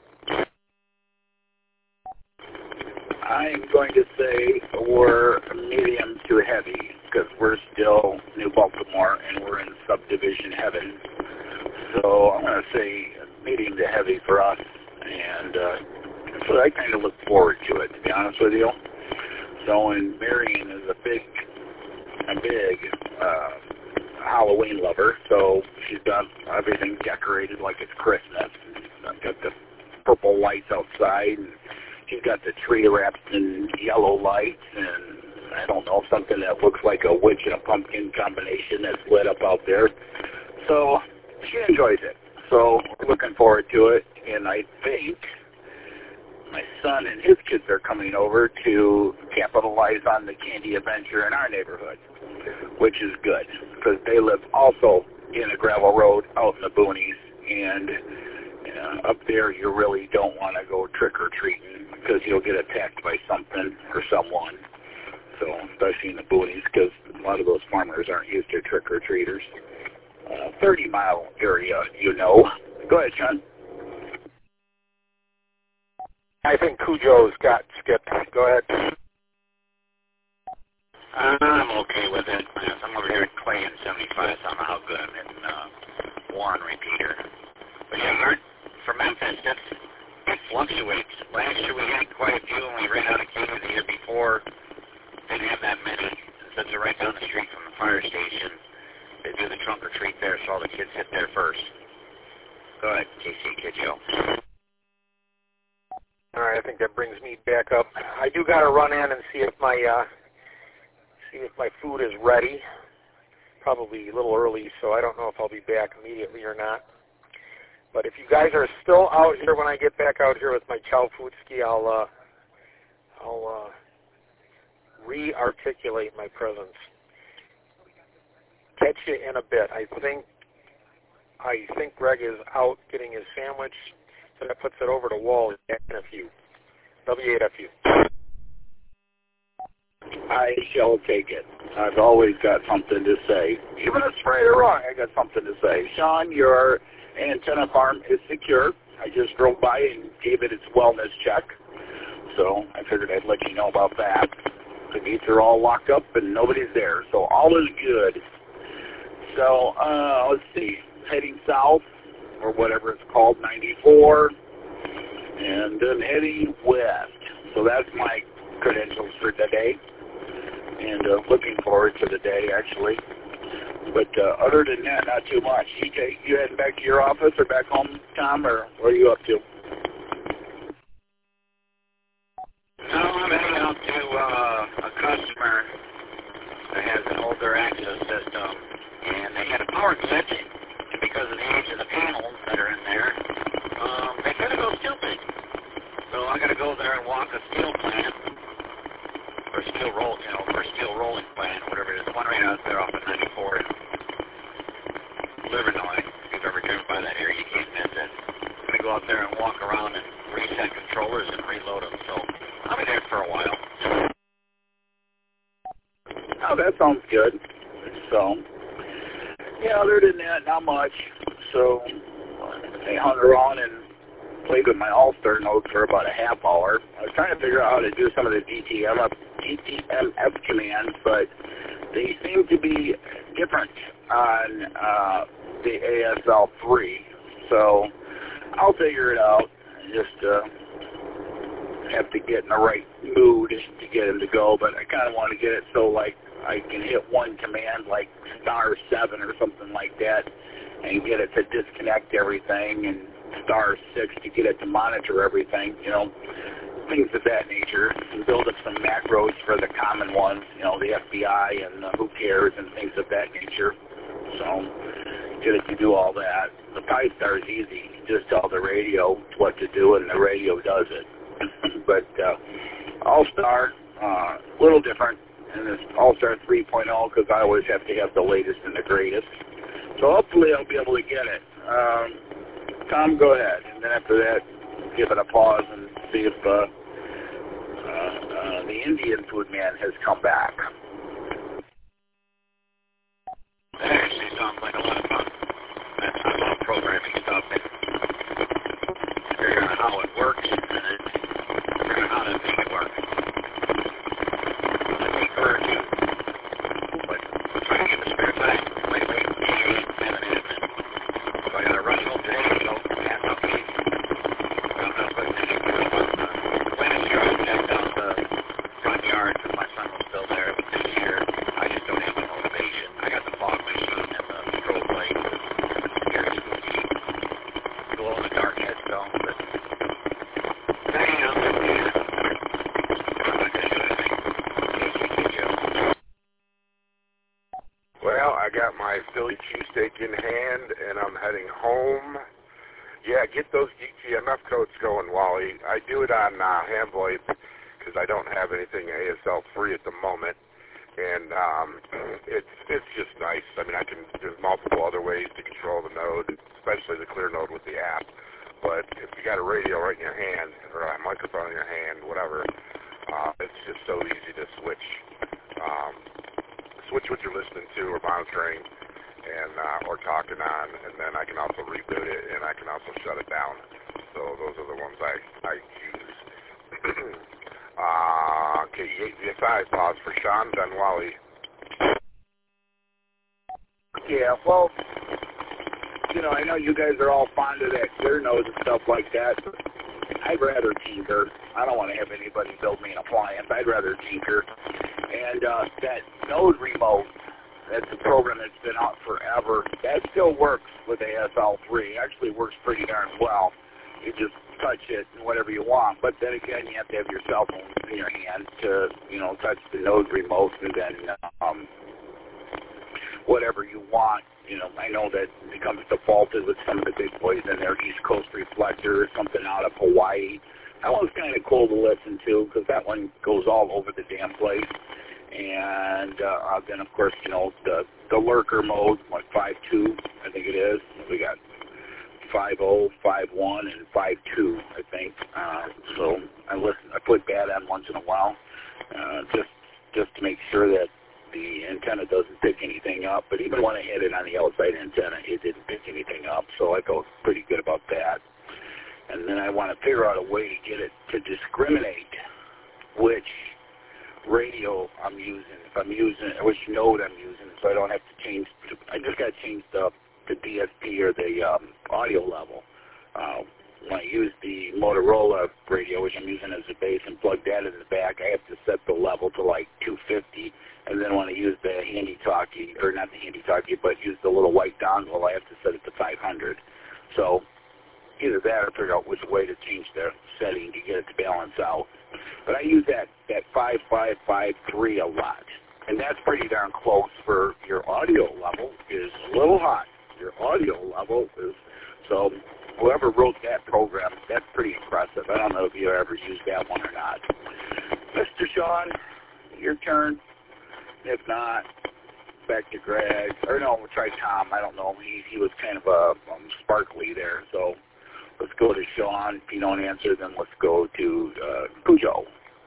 I'm going to say we're medium to heavy because we're still New Baltimore and we're in subdivision heaven. So I'm going to say medium to heavy for us, and uh, so I kind of look forward to it, to be honest with you. So, and Marion is a big, a big uh, Halloween lover, so she's got everything decorated like it's Christmas. I've got the purple lights outside, and she's got the tree wrapped in yellow lights, and I don't know, something that looks like a witch and a pumpkin combination that's lit up out there. So she enjoys it. So we're looking forward to it, and I think my son and his kids are coming over to capitalize on the candy adventure in our neighborhood, which is good because they live also in a gravel road out in the boonies, and uh, up there you really don't want to go trick-or-treating because you'll get attacked by something or someone. So especially in the boonies because a lot of those farmers aren't used to trick-or-treaters. Uh, thirty mile area, you know. Go ahead, Sean. I think Cujo's got skipped. Go ahead. Uh, I'm okay with it. I'm over here at Clay in seventy-five, so I don't know how good I'm in uh, Warren repeater. But yeah, Art, for Memphis, that's, it fluctuates. Last year we had quite a few, and we ran out of candy the year before. Didn't have that many. Since they're right down the street from the fire station, they do the trunk or treat there, so all the kids hit there first. Go ahead, K C Kidjo. think that brings me back up. I do got to run in and see if my uh, see if my food is ready. Probably a little early, so I don't know if I'll be back immediately or not. But if you guys are still out here when I get back out here with my Chow Foodski, I'll uh, I'll uh, re-articulate my presence. Catch you in a bit. I think I think Greg is out getting his sandwich, so that puts it over to Wall in F U. W eight F U. I shall take it. I've always got something to say. Even if it's right or wrong, I got something to say. Sean, your antenna farm is secure. I just drove by and gave it its wellness check. So I figured I'd let you know about that. The gates are all locked up and nobody's there. So all is good. So, uh, let's see. Heading south, or whatever it's called, ninety-four. And then heading west. So that's my credentials for today. And uh, looking forward to the day, actually. But uh, other than that, not too much. E J, you heading back to your office or back home, Tom, or what are you up to? No, I'm heading out to uh, a customer that has an older access system, and they had a power glitch, and because of the age of the panels that are in there, um, they got to go stupid. So I got to go there and walk a steel plant, or steel roll, you know, or steel rolling plant, whatever it is. One right out there off of ninety-four in Livernois. If you've ever driven by that area, you can't miss it. I'm going to go out there and walk around and reset controllers and reload them. So I'll be there for a while. Oh, that sounds good. So, yeah, other than that, not much. So I hung around and played with my All-Star notes for about a half hour. I was trying to figure out how to do some of the D T M F commands, but they seem to be different on uh, the A S L three. So I'll figure it out. Just uh, have to get in the right mood to get him to go, but I kind of want to get it so like I can hit one command like star seven or something like that and get it to disconnect everything, and star six to get it to monitor everything, you know, things of that nature, and build up some macros for the common ones, you know, the F B I and uh, who cares and things of that nature. So get it to do all that. The Pi-Star is easy. You just tell the radio what to do, and the radio does it. But uh, All-Star, a uh, little different, and it's All-Star three point oh because I always have to have the latest and the greatest. So hopefully I'll be able to get it. Um, Tom, go ahead. And then after that, give it a pause and see if uh, uh, uh, the Indian food man has come back. That actually sounds like a lot of fun. That's I love programming stuff and figuring out how it works and then figuring out how to make it work. I think her too. But I'm trying to get the spare time. Wait, wait, wait, seven and a half minutes. So I got to rush home today, so pass up the I'm not putting any put up on the planning yard. I checked out the front yard because my son was still there, but this year I just don't have the motivation. I got the fog machine and the strobe light, very spooky, glow in the dark headstone, but hanging out with me. I'm not going to do anything. Well, I got my Philly cheesesteak in hand, and I'm heading home. Yeah, get those D T M F codes going, Wally. I do it on uh, HandVoip because I don't have anything A S L three at the moment. And um, it's it's just nice. I mean, I can there's multiple other ways to control the node, especially the clear node with the app. But if you got a radio right in your hand or a microphone in your hand, whatever, uh, it's just so easy to switch um, switch what you're listening to or monitoring and uh, or talking on, and then I can also reboot it and I can also shut it down. So those are the ones I I use. Uh, K eight V S I, pause for Sean, then Wally. Yeah, well, you know, I know you guys are all fond of that clear node and stuff like that, but I'd rather tinker. I don't want to have anybody build me an appliance. I'd rather tinker. And uh, that node remote, that's a program that's been out forever. That still works with A S L three. It actually works pretty darn well. You just touch it and whatever you want. But then again, you have to have your cell phone in your hand to, you know, touch the node remote and then um, whatever you want. You know, I know that it becomes defaulted with some of the big boys in there, East Coast Reflector, something out of Hawaii. That one's kind of cool to listen to because that one goes all over the damn place. And uh, then, of course, you know, the, the lurker mode, like five two, I think it is. We got five oh, five one, and five two, I think. Uh, so I listen. I put bad on once in a while, uh, just just to make sure that the antenna doesn't pick anything up. But even when I hit it on the outside antenna, it didn't pick anything up. So I felt pretty good about that. And then I want to figure out a way to get it to discriminate which radio I'm using, if I'm using, which node I'm using, so I don't have to change. I just got to change the, the D S P or the um, audio level. Uh, when I use the Motorola radio, which I'm using as a base, and plug that in the back, I have to set the level to like two fifty. And then when I use the handy-talkie, or not the handy-talkie, but use the little white dongle, I have to set it to five hundred. So either that or figure out which way to change the setting to get it to balance out. But I use that, that five five five three a lot. And that's pretty darn close for your audio level is a little hot. Your audio level is, so whoever wrote that program, that's pretty impressive. I don't know if you ever used that one or not. Mister Sean, your turn. If not, back to Greg. Or no, we'll try Tom. I don't know. He, he was kind of a um, sparkly there, so let's go to Sean. If you don't answer, then let's go to uh, Cujo.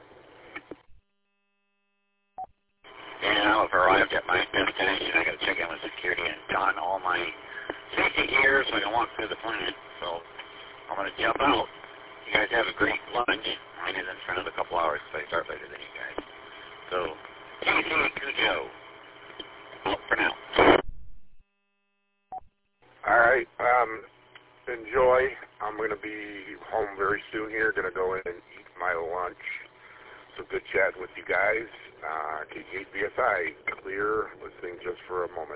And I've arrived at my destination. I got to check in with security and don all my safety gear so I can walk through the plant. So I'm going to jump out. You guys have a great lunch. Mine is in front of a couple hours, so I start later than you guys. So, T C Cujo. Out for now. All right. Um, enjoy. I'm going to be home very soon here. Going to go in and eat my lunch. So good chatting with you guys. Uh, K G eight B S I, clear, listening just for a moment.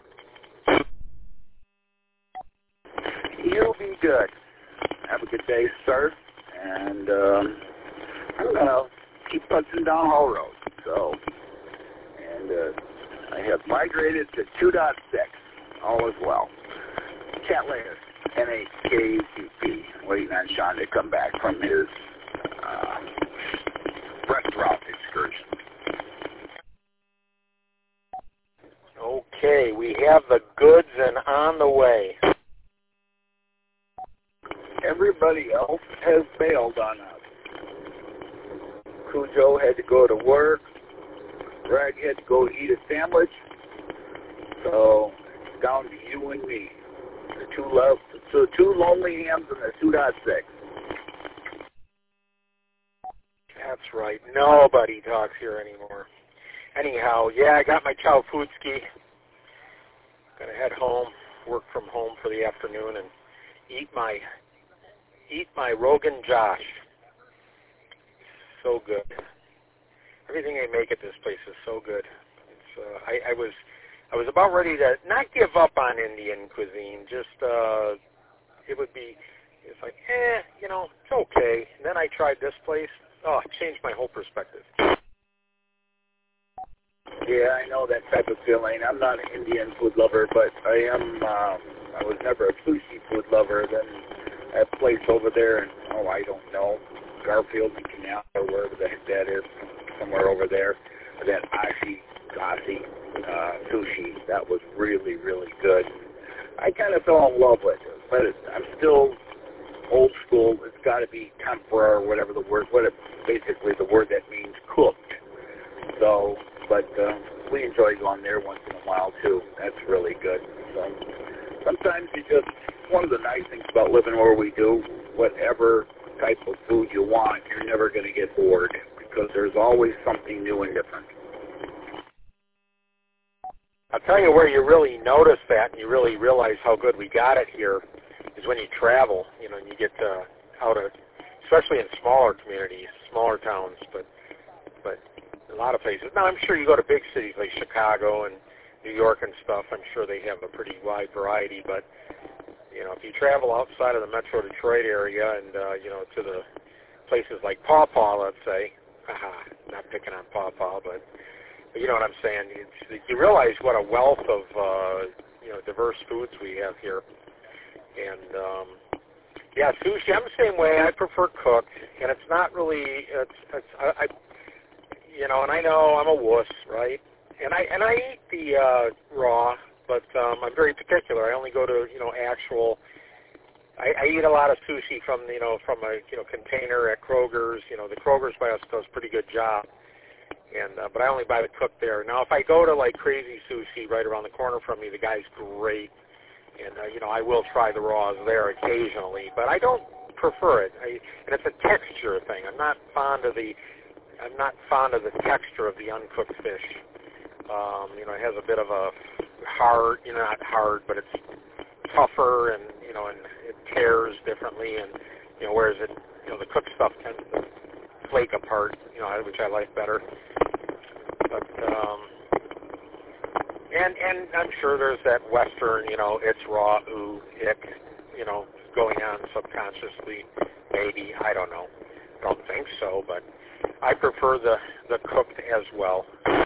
You'll be good. Have a good day, sir. And um, I'm going to keep punching down Hall Road. So, and uh, I have migrated to two point six. All is well. Chat later. N H K C P, waiting on Sean to come back from his uh, restaurant excursion. Okay, we have the goods and on the way. Everybody else has bailed on us. Cujo had to go to work. Greg had to go eat a sandwich. So it's down to you and me. The two love, so two lonely hams and the two point six. That's right. Nobody talks here anymore. Anyhow, yeah, I got my chow foodski. Gonna head home, work from home for the afternoon, and eat my eat my Rogan Josh. So good. Everything they make at this place is so good. It's uh, I, I was I was about ready to not give up on Indian cuisine. Just uh, it would be it's like eh, you know, it's okay. And then I tried this place. Oh, it changed my whole perspective. Yeah, I know that type of feeling. I'm not an Indian food lover, but I am. Um, I was never a sushi food lover. Then that place over there, in, oh, I don't know, Garfield and Canal or wherever the heck that is, somewhere over there. That ashi gasi uh, sushi, that was really, really good. I kind of fell in love with it, but it, I'm still old school. It's got to be tempura or whatever the word, what it, basically the word that means cooked. So, but uh, we enjoy going there once in a while too. That's really good. So sometimes you just, one of the nice things about living where we do, whatever type of food you want, you're never going to get bored because there's always something new and different. I'll tell you where you really notice that and you really realize how good we got it here is when you travel, you know, and you get uh, out of, especially in smaller communities, smaller towns, but but a lot of places. Now, I'm sure you go to big cities like Chicago and New York and stuff. I'm sure they have a pretty wide variety, but you know, if you travel outside of the Metro Detroit area and, uh, you know, to the places like Paw Paw, let's say, haha, not picking on Paw Paw, but, but you know what I'm saying. It's, you realize what a wealth of, uh, you know, diverse foods we have here. And, um, yeah, sushi, I'm the same way. I prefer cooked, and it's not really, it's, it's I, I, you know, and I know I'm a wuss, right? And I and I eat the uh, raw, but um, I'm very particular. I only go to, you know, actual, I, I eat a lot of sushi from, you know, from a, you know, container at Kroger's. You know, the Kroger's by us does a pretty good job, and uh, but I only buy the cooked there. Now, if I go to, like, Crazy Sushi right around the corner from me, the guy's great. And, uh, you know, I will try the raws there occasionally, but I don't prefer it. I, and it's a texture thing. I'm not fond of the, I'm not fond of the texture of the uncooked fish. Um, you know, it has a bit of a hard, you know, not hard, but it's tougher, and, you know, and it tears differently, and, you know, whereas it, you know, the cooked stuff tends to flake apart, you know, which I like better. But, um, And and I'm sure there's that Western, you know, it's raw, ooh, ick, you know, going on subconsciously. Maybe, I don't know. I don't think so, but I prefer the, the cooked as well.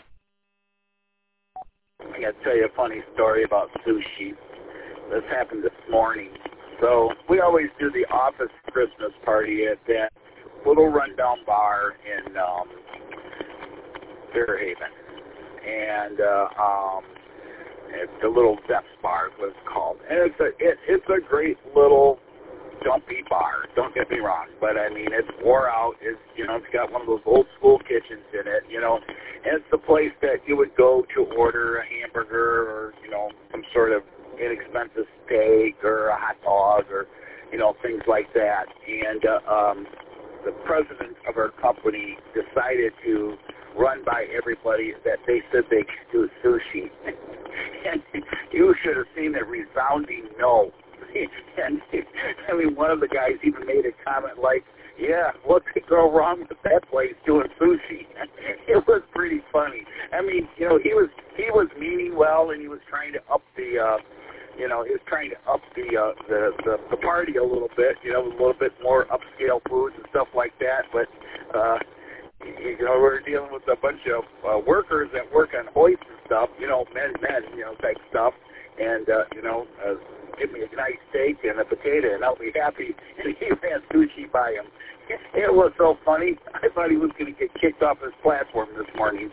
I got to tell you a funny story about sushi. This happened this morning. So we always do the office Christmas party at that little rundown bar in um, Fairhaven. And uh, um, it's the little Zepp's bar is what it's called. And it's a it, it's a great little dumpy bar. Don't get me wrong, but I mean it's wore out. It's you know it's got one of those old school kitchens in it. You know, and it's the place that you would go to order a hamburger or you know some sort of inexpensive steak or a hot dog or you know things like that. And uh, um, the president of our company decided to run by everybody that they said they could do sushi. And you should have seen the resounding no. And I mean, one of the guys even made a comment like, yeah, what could go wrong with that place doing sushi? It was pretty funny. I mean, you know, he was he was meaning well, and he was trying to up the, uh, you know, he was trying to up the, uh, the the the party a little bit, you know, with a little bit more upscale foods and stuff like that. But uh, you know, we're dealing with a bunch of uh, workers that work on hoists and stuff, you know, men, men, you know, type stuff, and uh, you know. Uh, Give me a nice steak and a potato, and I'll be happy. And he ran sushi by him. It was so funny. I thought he was going to get kicked off his platform this morning.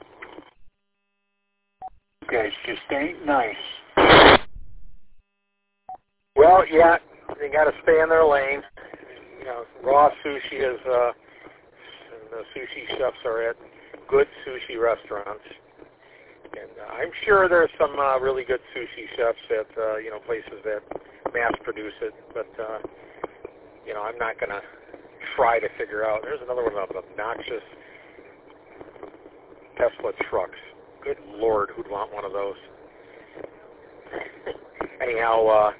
You guys just ain't nice. Well, yeah, they got to stay in their lane. You know, raw sushi is, uh, and the sushi chefs are at good sushi restaurants. And uh, I'm sure there's some uh, really good sushi chefs at, uh, you know, places that mass produce it. But, uh, you know, I'm not going to try to figure out. There's another one of the obnoxious Tesla trucks. Good Lord, who'd want one of those? Anyhow, uh,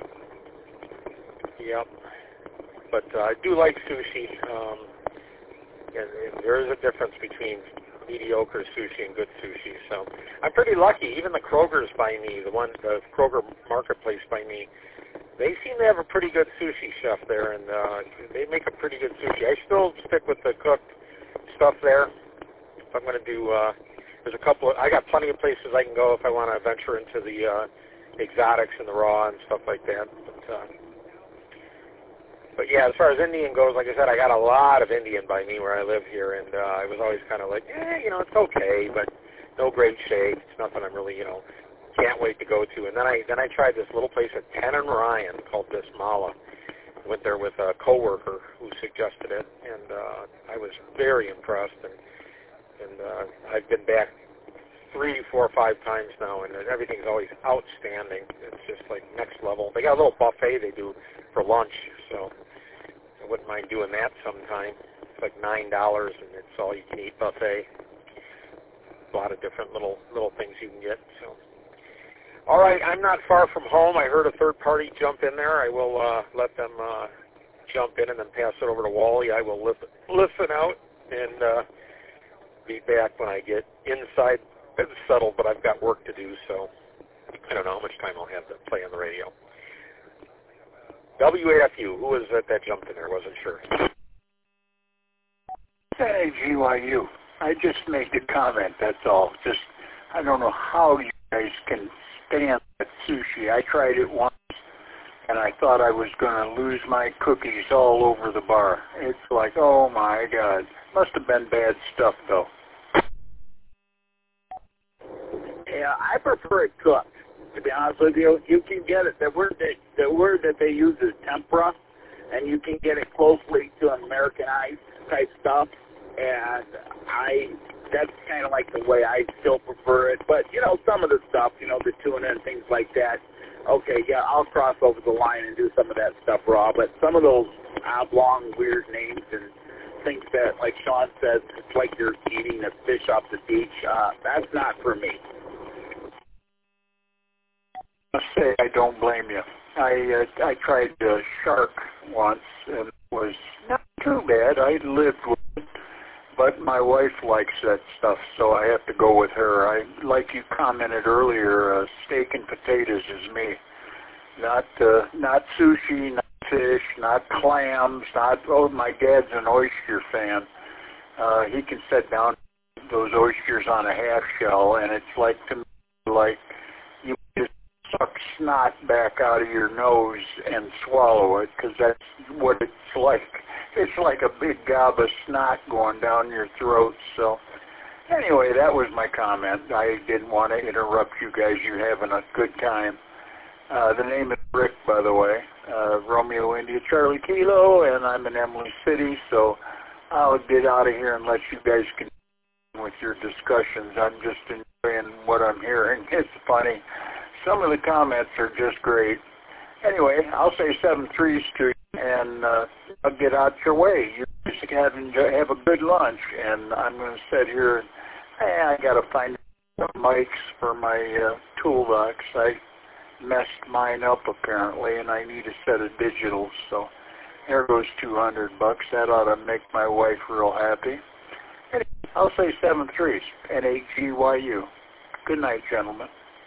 yep. But uh, I do like sushi. Um, and, and there is a difference between mediocre sushi and good sushi. So I'm pretty lucky. Even the Kroger's by me, the one, the Kroger Marketplace by me, they seem to have a pretty good sushi chef there, and uh, they make a pretty good sushi. I still stick with the cooked stuff there. If I'm going to do, uh, there's a couple of, I got plenty of places I can go if I want to venture into the uh, exotics and the raw and stuff like that. But, uh, But, yeah, as far as Indian goes, like I said, I got a lot of Indian by me where I live here, and uh, I was always kind of like, eh, you know, it's okay, but no great shake. It's nothing I'm really, you know, can't wait to go to. And then I then I tried this little place at Ten and Ryan called Bismillah. Went there with a coworker who suggested it, and uh, I was very impressed. And, and uh, I've been back three, four, five times now, and everything's always outstanding. It's just like next level. They got a little buffet they do for lunch, so I wouldn't mind doing that sometime. It's like nine dollars, and it's all you can eat buffet. A lot of different little little things you can get. So, all right, I'm not far from home. I heard a third party jump in there. I will uh, let them uh, jump in and then pass it over to Wally. I will listen, listen out and uh, be back when I get inside and settled. But I've got work to do, so I don't know how much time I'll have to play on the radio. W A F U. Who was it that jumped in there? Wasn't sure. Hey, G Y U. I just made the comment, that's all. Just, I don't know how you guys can stand that sushi. I tried it once, and I thought I was going to lose my cookies all over the bar. It's like, oh my God. Must have been bad stuff, though. Yeah, I prefer it cooked. To be honest with you, you can get it. The word that the word that they use is tempura, and you can get it closely to Americanized type stuff. And I, that's kind of like the way I still prefer it. But you know, some of the stuff, you know, the tuna and things like that. Okay, yeah, I'll cross over the line and do some of that stuff raw. But some of those oblong, weird names and things that, like Sean says, it's like you're eating a fish off the beach. Uh, that's not for me. I say I don't blame you. I uh, I tried uh, shark once and it was not too bad. I lived with it, but my wife likes that stuff, so I have to go with her. I like you commented earlier, uh, steak and potatoes is me. Not uh, not sushi, not fish, not clams, not. Oh, my dad's an oyster fan. Uh, he can set down those oysters on a half shell, and it's like to me like you just suck snot back out of your nose and swallow it, because that's what it's like. It's like a big gob of snot going down your throat. So anyway, that was my comment. I didn't want to interrupt you guys. You're having a good time. Uh, the name is Rick, by the way, uh, Romeo India Charlie Kilo, and I'm in Emily City, so I'll get out of here and let you guys continue with your discussions. I'm just enjoying what I'm hearing. It's funny. Some of the comments are just great. Anyway, I'll say seven threes to you, and uh, I'll get out your way. You just have, have a good lunch, and I'm going to sit here. And, hey, I got to find some mics for my uh, toolbox. I messed mine up apparently, and I need a set of digitals. So there goes two hundred bucks. That ought to make my wife real happy. Anyway, I'll say seven threes. N A G Y U. Good night, gentlemen.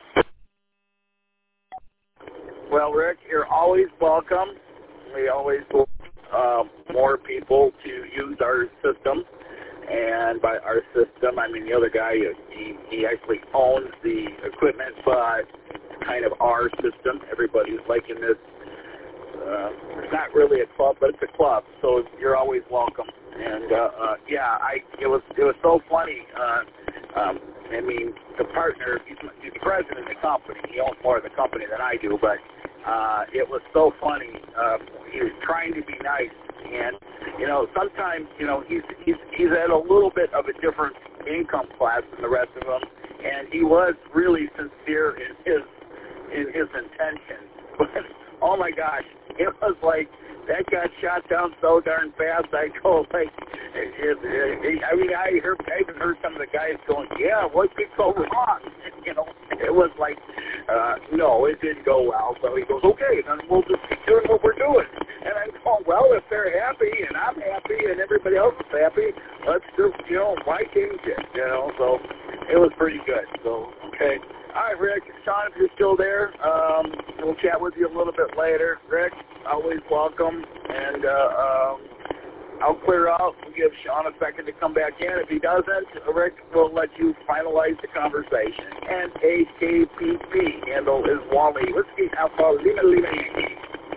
Well, Rick, you're always welcome. We always want uh, more people to use our system. And by our system, I mean the other guy, he, he actually owns the equipment, but it's kind of our system. Everybody's liking this. Uh, it's not really a club, but it's a club, so you're always welcome. And, uh, uh, yeah, I it was it was so funny. Uh, um, I mean, the partner, he's, he's the president of the company. He owns more of the company than I do, but uh, it was so funny. Uh, he was trying to be nice. And, you know, sometimes, you know, he's, he's, he's at a little bit of a different income class than the rest of them, and he was really sincere in his, in his intentions. But, oh my gosh, it was like, that got shot down so darn fast, I go, like, it, it, it, I mean, I, heard, I even heard some of the guys going, yeah, what could go wrong? You know, it was like, uh, no, it didn't go well. So he goes, okay, then we'll just keep doing what we're doing. And I'm going, well, if they're happy and I'm happy and everybody else is happy, let's just, you know, why change it? You know, so it was pretty good. So, okay. All right, Rick, Sean, if you're still there, um, we'll chat with you a little bit later. Rick, always welcome. And uh, um, I'll clear out and give Sean a second to come back in. If he doesn't, Rick will let you finalize the conversation. And A K P P handle is Wally Whiskey Alpha Lima Lima Yankee.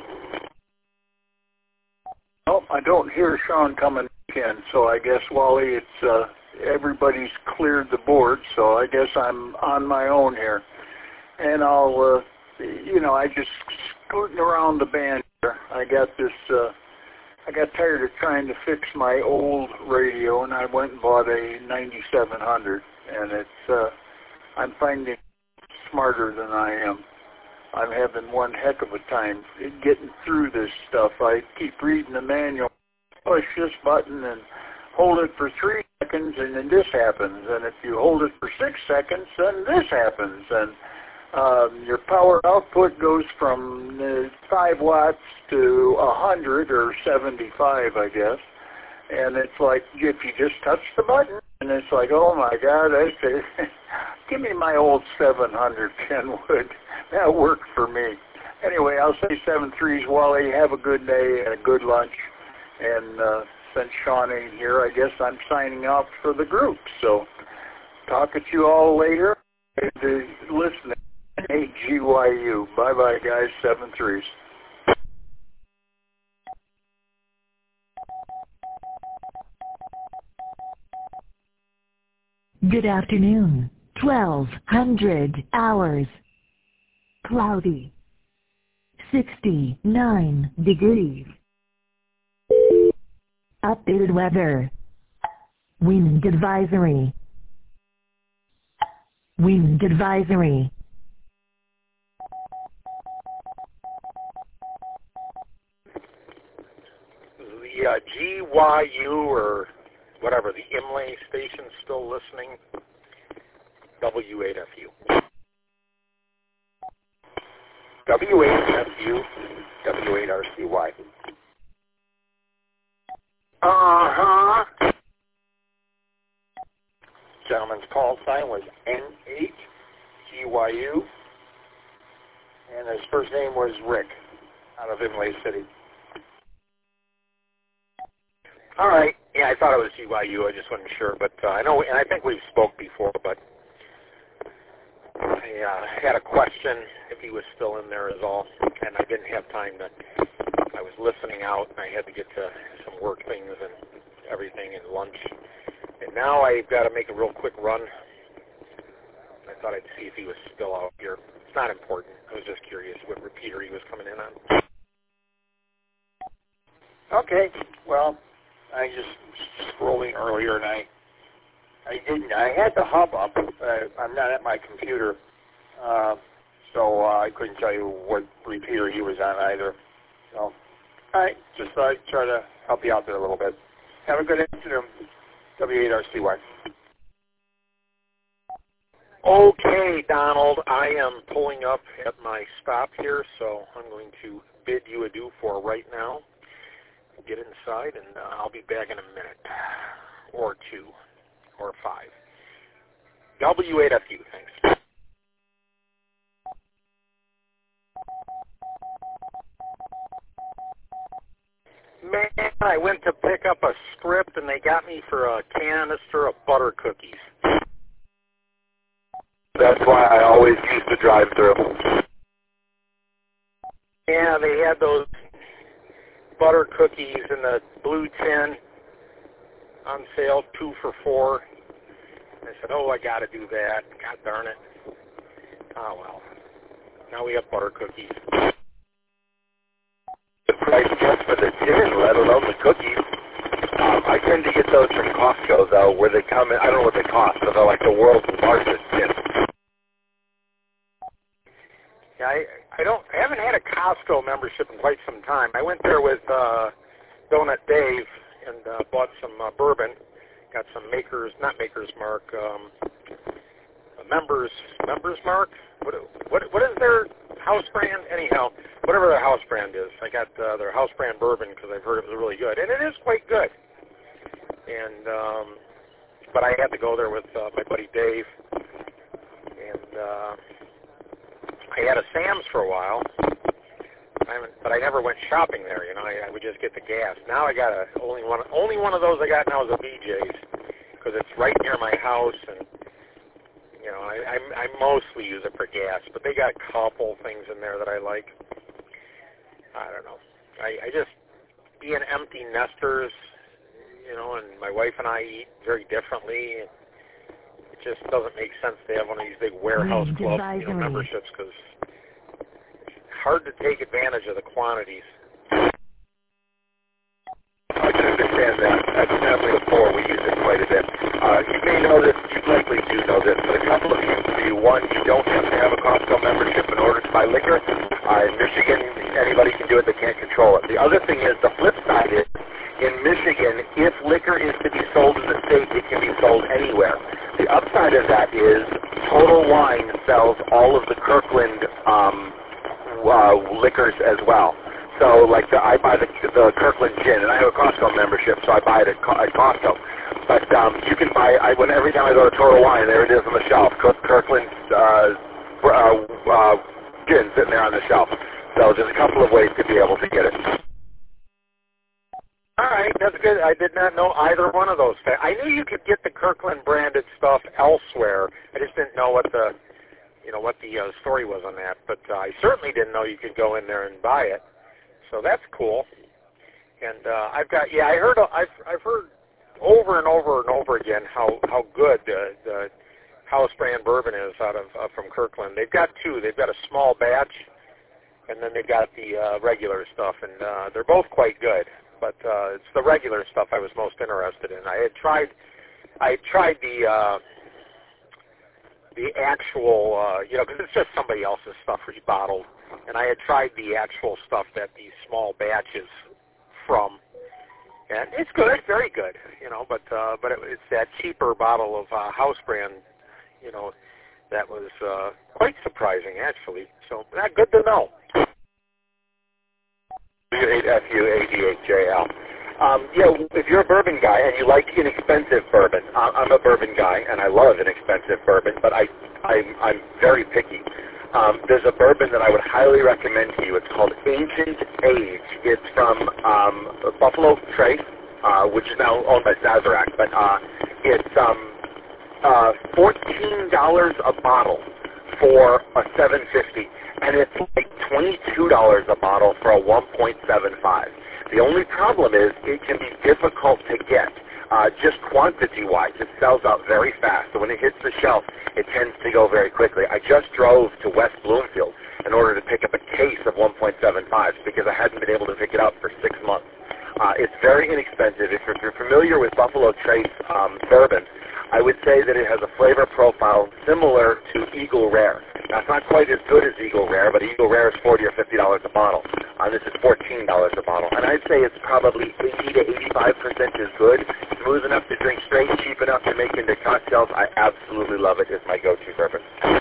Oh, I don't hear Sean coming in, so I guess, Wally, it's uh, everybody's cleared the board, so I guess I'm on my own here. And I'll, uh, you know, I just scooting around the band here. I got this, uh, I got tired of trying to fix my old radio, and I went and bought a ninety-seven hundred, and it's, uh, I'm finding it smarter than I am. I'm having one heck of a time getting through this stuff. I keep reading the manual, push this button and hold it for three seconds, and then this happens. And if you hold it for six seconds, then this happens. And um, your power output goes from uh, five watts to one hundred or seventy-five, I guess. And it's like, if you just touch the button, and it's like, oh my God, I say, give me my old seven hundred Kenwood. That worked for me. anyway, I'll say seven threes, Wally. Have a good day and a good lunch. And uh, since Sean ain't here, I guess I'm signing off for the group. So talk at you all later. And uh, listening. Hey, G Y U. Bye-bye, guys. Seven threes. Good afternoon. twelve hundred hours. Cloudy. sixty-nine degrees. Updated weather. Wind advisory. Wind advisory. The uh, G Y U or whatever, the Imlay station still listening? W eight F U. W eight F U, W eight R C Y. Uh-huh. Gentleman's call sign was N eight G Y U, and his first name was Rick, out of Imlay City. All right. Yeah, I thought it was G Y U. I just wasn't sure, but uh, I know, and I think we've spoke before, but I uh, had a question if he was still in there is all, and I didn't have time to, I was listening out, and I had to get to some work things and everything and lunch. And now I've got to make a real quick run. I thought I'd see if he was still out here. It's not important. I was just curious what repeater he was coming in on. Okay. Well, I just scrolling earlier, and I I didn't. I had the hub up. Uh, I'm not at my computer, uh, so uh, I couldn't tell you what repeater he was on either. So, all right, just thought I'd try to help you out there a little bit. Have a good afternoon. W eight R C Y. Okay, Donald, I am pulling up at my stop here, so I'm going to bid you adieu for right now. Get inside, and uh, I'll be back in a minute, or two, or five. W eight F U, thanks. Man, I went to pick up a script, and they got me for a canister of butter cookies. That's why I always use the drive-thru. Yeah, they had those butter cookies in the blue tin on sale, two for four. I said, oh, I got to do that. God darn it. Oh, well. Now we have butter cookies. The price just for the tin, let alone the cookies. Um, I tend to get those from Costco, though, where they come in. I don't know what they cost, but they're like the world's largest tin. Yeah, I, I don't. I haven't had a Costco membership in quite some time. I went there with uh, Donut Dave and uh, bought some uh, bourbon. Got some Makers, not Makers Mark, um, members, members Mark. What, what, what is their house brand? Anyhow, whatever their house brand is. I got uh, their house brand bourbon because I've heard it was really good, and it is quite good. And um, but I had to go there with uh, my buddy Dave, and uh, I had a Sam's for a while. I haven't, but I never went shopping there. You know, I, I would just get the gas. Now I got a only one. Only one of those I got now is a B J's because it's right near my house, and you know, I, I I mostly use it for gas. But they got a couple things in there that I like. I don't know. I, I just being empty nesters, you know, and my wife and I eat very differently. It just doesn't make sense to have one of these big warehouse club, you know, memberships because hard to take advantage of the quantities. I can understand that. As a family of four, we use it quite a bit. Uh, you may know this, you likely do know this, but a couple of things for you. One, you don't have to have a Costco membership in order to buy liquor. Uh, in Michigan, anybody can do it, they can't control it. The other thing is, the flip side is, in Michigan, if liquor is to be sold in the state, it can be sold anywhere. The upside of that is Total Wine sells all of the Kirkland um, uh, liquors as well. So, like, the, I buy the, the Kirkland gin, and I have a Costco membership, so I buy it at, at Costco. But um, you can buy, I, when every time I go to Total Wine, there it is on the shelf, Kirkland uh, uh, uh, gin sitting there on the shelf. So there's a couple of ways to be able to get it. All right, that's good. I did not know either one of those. I knew you could get the Kirkland branded stuff elsewhere. I just didn't know what the, you know, what the uh, story was on that. But uh, I certainly didn't know you could go in there and buy it. So that's cool. And uh, I've got, yeah, I heard, I've, I've heard over and over and over again how how good uh, the house brand bourbon is out of uh, from Kirkland. They've got two. They've got a small batch, and then they've got the uh, regular stuff, and uh, they're both quite good. But uh, it's the regular stuff I was most interested in. I had tried, I had tried the uh, the actual, uh, you know, because it's just somebody else's stuff rebottled, and I had tried the actual stuff that these small batches from, and it's good, very good, you know. But uh, but it, it's that cheaper bottle of uh, house brand, you know, that was uh, quite surprising actually. So uh, good to know. W eight F U A D eight J L. Um, you know, if you're a bourbon guy and you like inexpensive bourbon, I'm a bourbon guy and I love inexpensive bourbon, but I, I'm, I'm very picky. Um, there's a bourbon that I would highly recommend to you. It's called Ancient Age. It's from um, Buffalo Trace, uh, which is now owned by Sazerac, but uh, it's um, uh, fourteen dollars a bottle for a seven fifty, and it's like twenty-two dollars a bottle for a one point seven five. The only problem is it can be difficult to get, uh, just quantity-wise. It sells out very fast, so when it hits the shelf, it tends to go very quickly. I just drove to West Bloomfield in order to pick up a case of one point seven fives because I hadn't been able to pick it up for six months. Uh, it's very inexpensive. If you're, if you're familiar with Buffalo Trace um, bourbon, I would say that it has a flavor profile similar to Eagle Rare. Now, it's not quite as good as Eagle Rare, but Eagle Rare is forty or fifty dollars a bottle. Uh, this is fourteen dollars a bottle. And I'd say it's probably eighty to eighty-five percent is good, smooth enough to drink straight, cheap enough to make into cocktails. I absolutely love it. It's my go-to bourbon.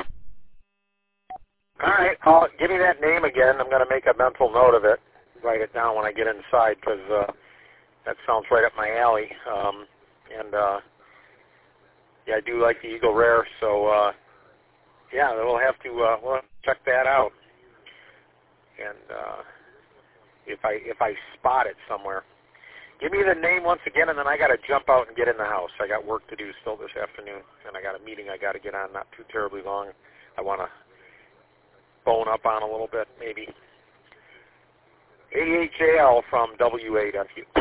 All right, uh, give me that name again. I'm going to make a mental note of it, write it down when I get inside, because uh, that sounds right up my alley. Um, and, uh, yeah, I do like the Eagle Rare, so, uh, yeah, we'll have to uh, we'll have to check that out. And uh, if I if I spot it somewhere, give me the name once again, and then I got to jump out and get in the house. I got work to do still this afternoon, and I got a meeting I got to get on, not too terribly long. I want to bone up on a little bit, maybe. eighty-eight J L from W eight F U.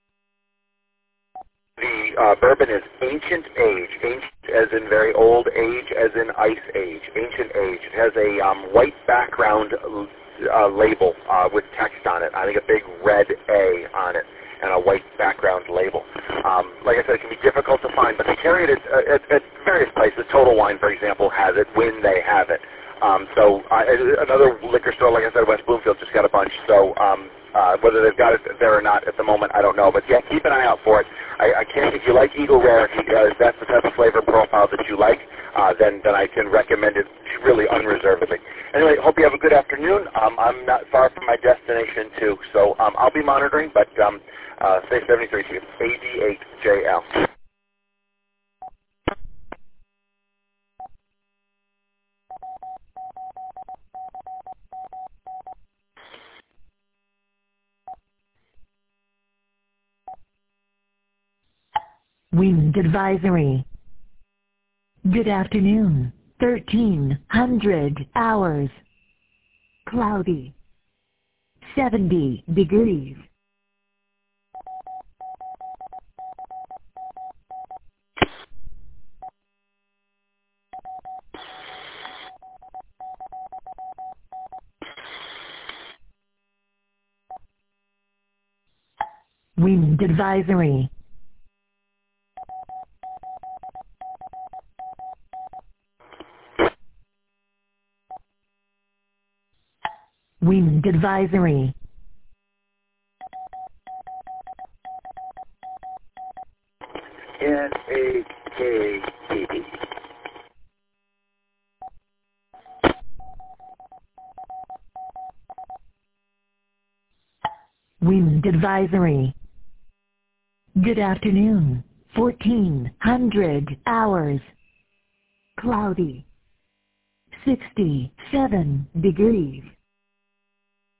The uh, bourbon is Ancient Age, ancient as in very old, age as in ice age, Ancient Age. It has a um, white background uh, label uh, with text on it. I think a big red A on it and a white background label. Um, like I said, it can be difficult to find, but they carry it at, at, at various places. Total Wine, for example, has it when they have it. Um, so uh, another liquor store, like I said, West Bloomfield, just got a bunch. So um, uh, whether they've got it there or not at the moment, I don't know. But yeah, keep an eye out for it. I, I can't. If you like Eagle Rare, if, you, uh, if that's the type of flavor profile that you like, uh, then then I can recommend it really unreservedly. Anyway, hope you have a good afternoon. Um, I'm not far from my destination too, so um, I'll be monitoring. But um, uh, stay seventy-three to you. eighty-eight J L. Wind advisory. Good afternoon. thirteen hundred hours. Cloudy. seventy degrees. Wind advisory. Wind advisory. N A K E D. Wind advisory. Good afternoon. fourteen hundred hours. Cloudy. sixty-seven degrees.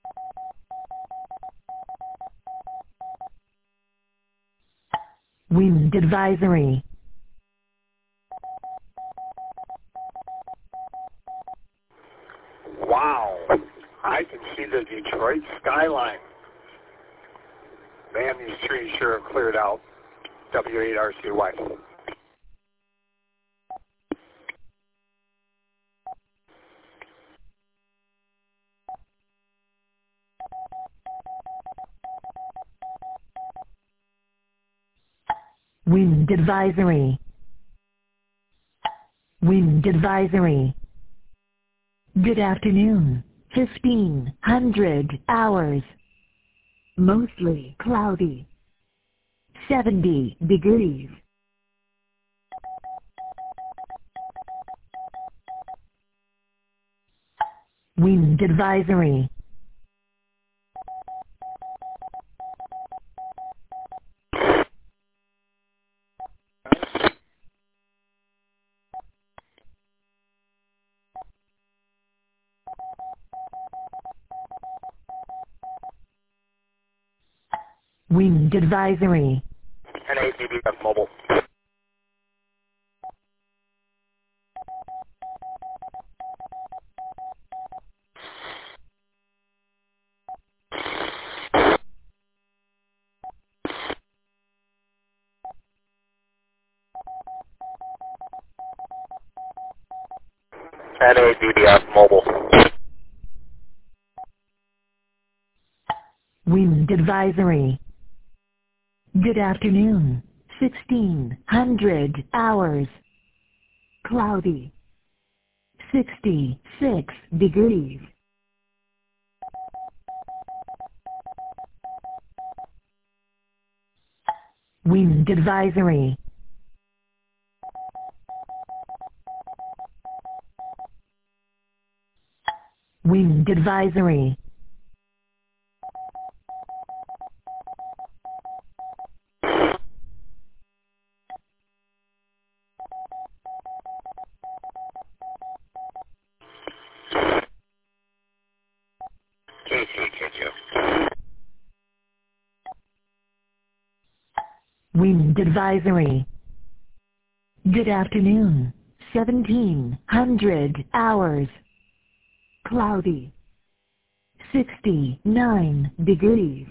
Wind advisory. Wow. I can see the Detroit skyline. Man, these trees sure have cleared out. W eight R C Y. Wind advisory. Wind advisory. Good afternoon. fifteen hundred hours. Mostly cloudy. seventy degrees. Wind advisory. Wind advisory. N A D B F mobile. N A D B F mobile. Wind advisory. Good afternoon. sixteen hundred hours. Cloudy. sixty-six degrees. Wind advisory. Wind advisory. K C K Q. Wind advisory. Good afternoon. seventeen hundred hours. Cloudy. sixty-nine degrees.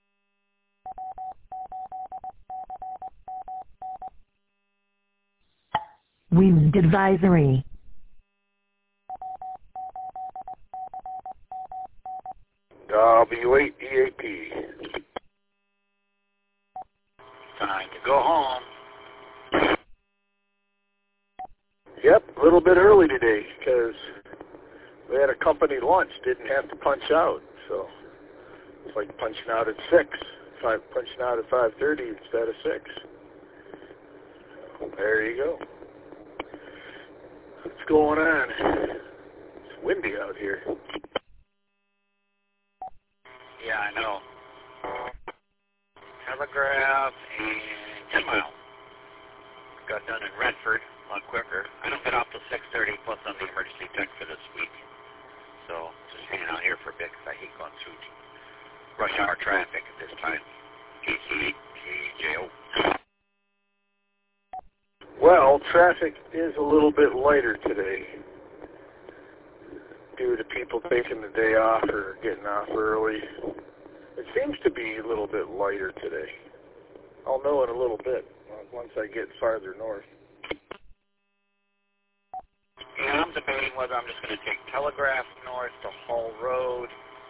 Wind advisory. W eight E A P. Time to go home. Yep, a little bit early today because we had a company lunch. Didn't have to punch out, so it's like punching out at six. Five punching out at five thirty instead of six. There you go. What's going on? It's windy out here. Yeah, I know. Telegraph and ten mile. Got done in Redford a lot quicker. I don't get off till six thirty plus on the emergency tech for this week. So just hanging out here for a bit because I hate going through rush hour traffic at this time. K C K J O. Well, traffic is a little bit lighter today due to people taking the day off or getting off early. It seems to be a little bit lighter today. I'll know in a little bit once I get farther north. Yeah, I'm debating whether I'm just going to take Telegraph north to Hall Road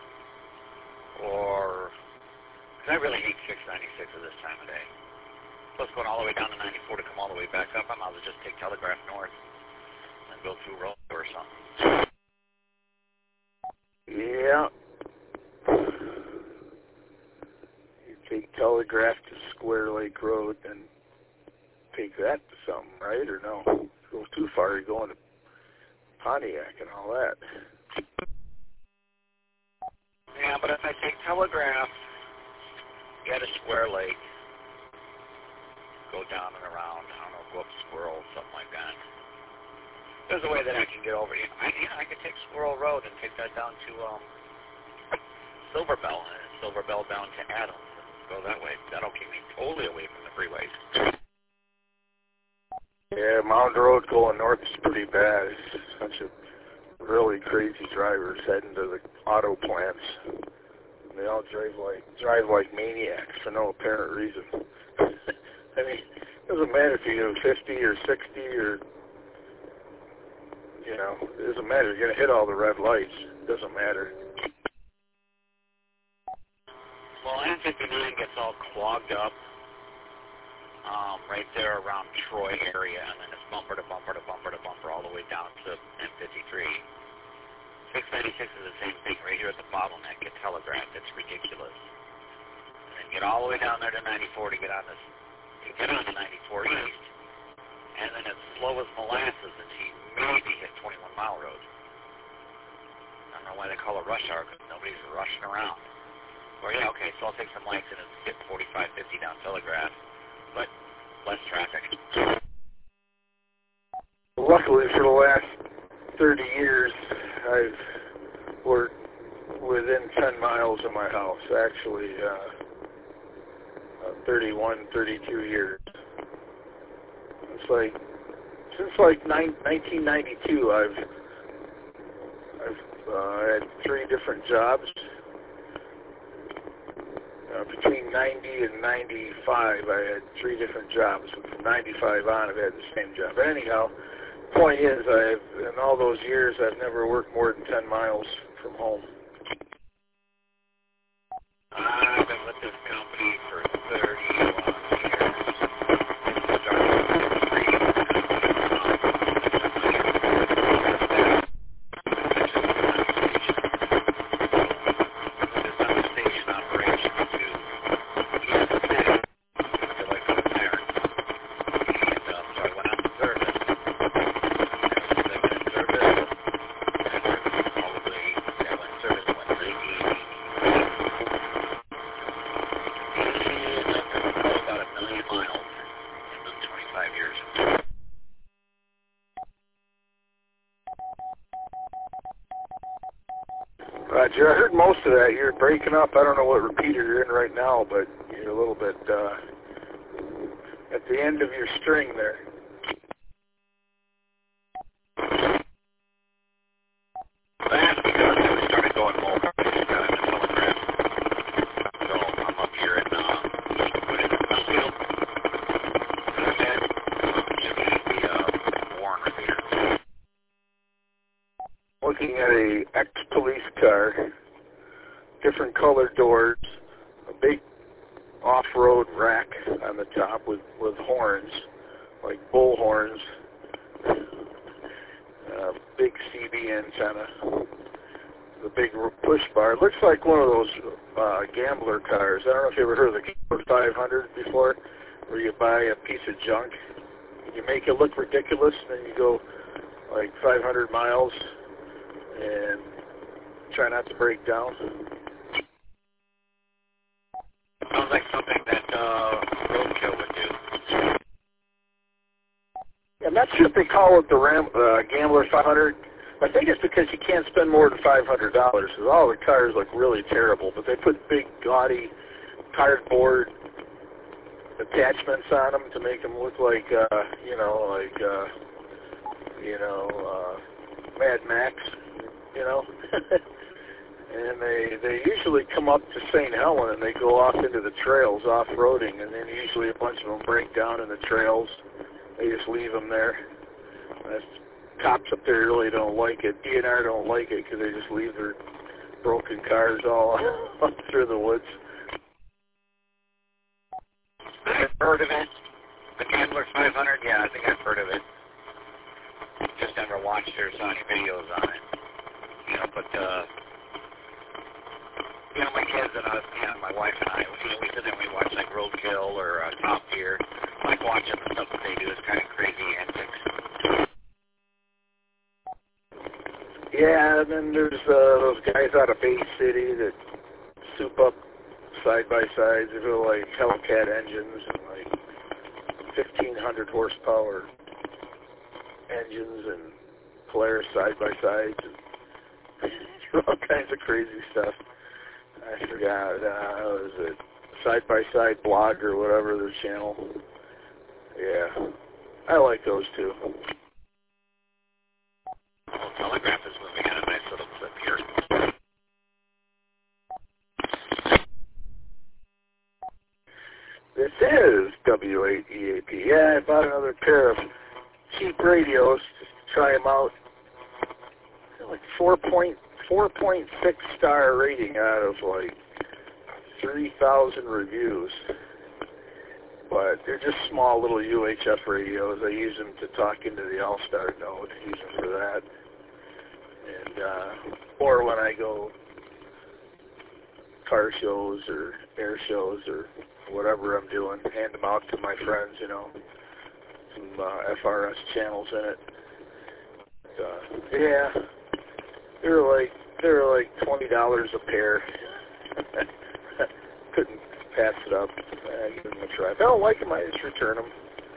or... Because I really hate six ninety-six at this time of day. Plus going all the way down to ninety-four to come all the way back up, I might as well just take Telegraph north and go through Road or something. Yeah. You take Telegraph to Square Lake Road and take that to something, right? Or no? If you go too far, you're going to Pontiac and all that. Yeah, but if I take Telegraph, get to Square Lake, go down and around, I don't know, go up Squirrel, something like that. There's a way that I can get over here. I, yeah, I could take Squirrel Road and take that down to um, Silver Bell, and Silver Bell down to Adams, and go that way. That'll keep me totally away from the freeways. Yeah, Mound Road going north is pretty bad. It's just a bunch of really crazy drivers heading to the auto plants. They all drive like drive like maniacs for no apparent reason. I mean, it doesn't matter if you go fifty or sixty or, you know, it doesn't matter. You're going to hit all the red lights. It doesn't matter. Well, N fifty-nine gets all clogged up um, right there around Troy area, and then it's bumper to bumper to bumper to bumper all the way down to N fifty-three. six ninety-six is the same thing right here at the bottleneck at Telegraph. It's ridiculous. And then get all the way down there to ninety-four to get on this, to get on to ninety-four East, and then it's slow as molasses until you maybe hit twenty-one mile road. I don't know why they call it rush hour, because nobody's rushing around. Or yeah, okay, so I'll take some lights and it's hit forty-five, fifty down Telegraph, but less traffic. Luckily for the last thirty years, I've worked within ten miles of my house. Actually, uh, uh, thirty-one, thirty-two years. It's like since like nineteen ninety-two, I've I've uh, had three different jobs. Uh, between ninety and ninety-five, I had three different jobs. From ninety-five on, I've had the same job. But anyhow, point is, I've in all those years, I've never worked more than ten miles from home. I've been with this company for thirty-one years. Roger, I heard most of that. You're breaking up. I don't know what repeater you're in right now, but you're a little bit uh, at the end of your string there. That's because we started going more. I just got in the Telegraph. So I'm up here in uh, what is it, Westfield? And the uh, Warren repeater. Looking at a ex-police car, different colored doors, a big off-road rack on the top with, with horns, like bull horns, uh, big C B antenna, the big push bar. It looks like one of those uh, gambler cars. I don't know if you ever heard of the Gambler five hundred before, where you buy a piece of junk, you make it look ridiculous, and then you go like five hundred miles and try not to break down. Sounds like something that uh, Roadkill would do. I'm not sure if they call it the Ram, uh, Gambler five hundred. I think it's because you can't spend more than five hundred dollars, because all the cars look really terrible, but they put big, gaudy cardboard attachments on them to make them look like, uh, you know, like, uh, you know, uh, Mad Max, you know. And they they usually come up to Saint Helen and they go off into the trails off-roading, and then usually a bunch of them break down in the trails. They just leave them there. That's, cops up there really don't like it. D N R don't like it because they just leave their broken cars all up through the woods. I've heard of it. The Gambler five hundred, yeah, I think I've heard of it. Just never watched or saw any videos on it. You know, but, uh, you know, my kids and us, you know, my wife and I, you know, we sit there and we watch, like, Roadkill or uh, Top Gear. Like watching the stuff that they do is kind of crazy antics. Yeah, and then there's uh, those guys out of Bay City that soup up side-by-sides. They feel like Hellcat engines and, like, fifteen hundred horsepower engines and Polaris side-by-sides and all kinds of crazy stuff. I forgot, uh, was it Side-by-Side Blog or whatever, their channel. Yeah. I like those too. Well, Telegraph is moving at a nice little clip here. This is W eight E A P. Yeah, I bought another pair of cheap radios just to try them out. They're like four point six star rating out of like three thousand reviews. But they're just small little U H F radios. I use them to talk into the All-Star node. I use them for that. And, uh, or when I go car shows or air shows or whatever I'm doing, hand them out to my friends, you know, some uh, F R S channels in it. Uh, yeah, they're like, they're like twenty dollars a pair. Couldn't pass it up. I give them a try. If I don't like them, I just return them.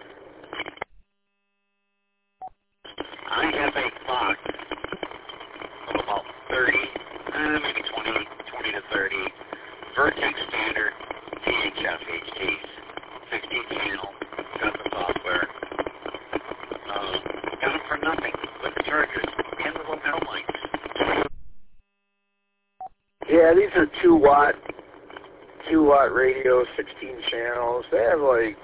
I have a box of about thirty, uh, maybe twenty, twenty to thirty Vertex standard V H F H Ds, sixteen channel, got the software. Uh, got them for nothing with the chargers and the lapel mics. Yeah, these are two watt. two watt radios, sixteen channels. They have like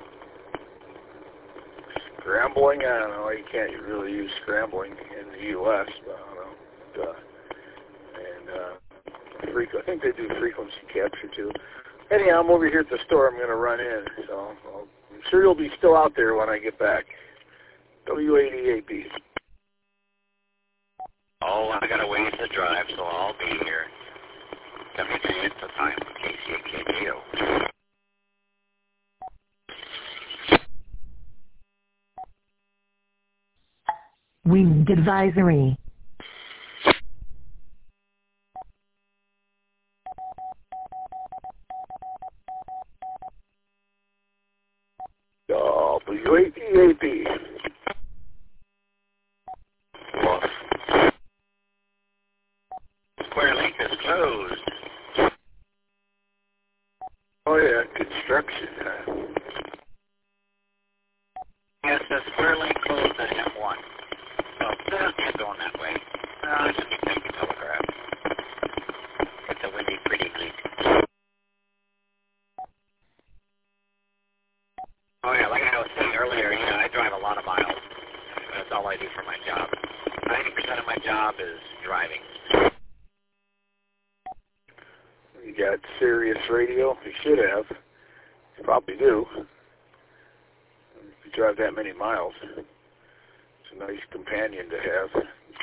scrambling. I don't know. You can't really use scrambling in the U S, but I don't know. But, uh, and uh, frequ- I think they do frequency capture too. Anyhow, I'm over here at the store. I'm going to run in, so I'll, I'm sure you'll be still out there when I get back. W eight E A P. Oh, I got a ways to drive, so I'll be here. W J S the time, K C A K J O. Wind advisory. W eight E A P. Square Link is closed. Oh yeah, construction. Huh? Yes, the Square Link closed at M one. So, that's not going that way. No, I should be taking Telegraph. It's a windy, pretty night. Oh yeah, like I was saying earlier, you know, I drive a lot of miles. That's all I do for my job. ninety percent of my job is driving. You got Sirius radio? You should have. You probably do. If you drive that many miles, it's a nice companion to have.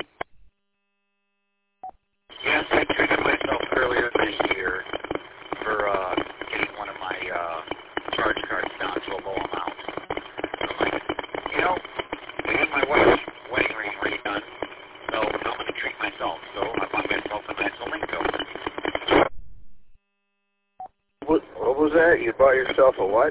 Yes, I treated myself earlier this year for uh, getting one of my uh, charge cards down to a low amount. I'm like, you know, I had my wife's wedding ring redone, so I'm going to treat myself. So I bought myself a nice Olinko. What, what was that? You bought yourself a what?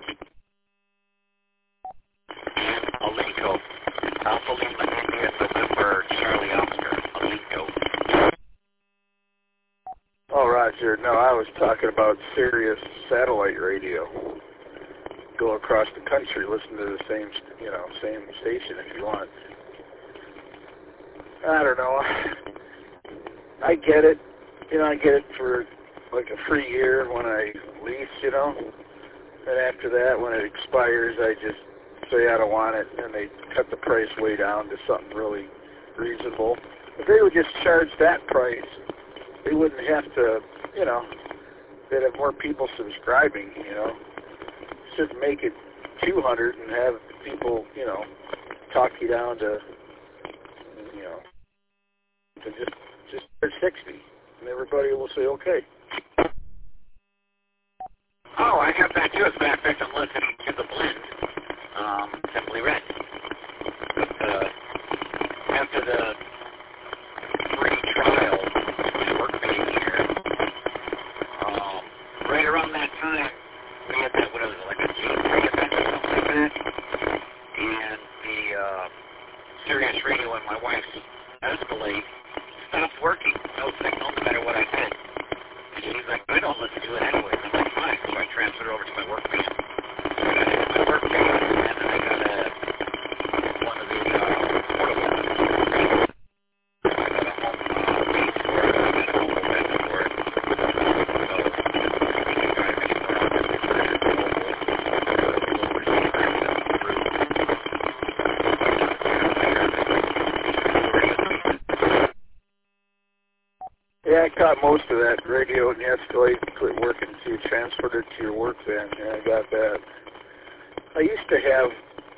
Olinko. Alpha Lima India November Charlie Oscar. Olinko. Oh, Roger. No, I was talking about Sirius satellite radio. Go across the country, listen to the same, you know, same station if you want. I don't know. I get it. You know, I get it for like a free year when I lease, you know. And after that, when it expires, I just say I don't want it, and they cut the price way down to something really reasonable. If they would just charge that price, they wouldn't have to, you know, they'd have more people subscribing, you know. Just make it two hundred and have people, you know, talk you down to, you know, to just just for sixty, and everybody will say okay. Oh, I got that too. As a matter of fact, I'm listening to the blend, um, Simply Red. Uh, after the free trial, my work meeting here, um, right around that time, we had that, what was it, like a G three event or something like that, and the uh, Sirius radio on my wife's Escalade stopped working. No signal, no matter what I did. got most of that radio and the Escalade quit working, so you transferred it to your work van. Yeah, I got that. I used to have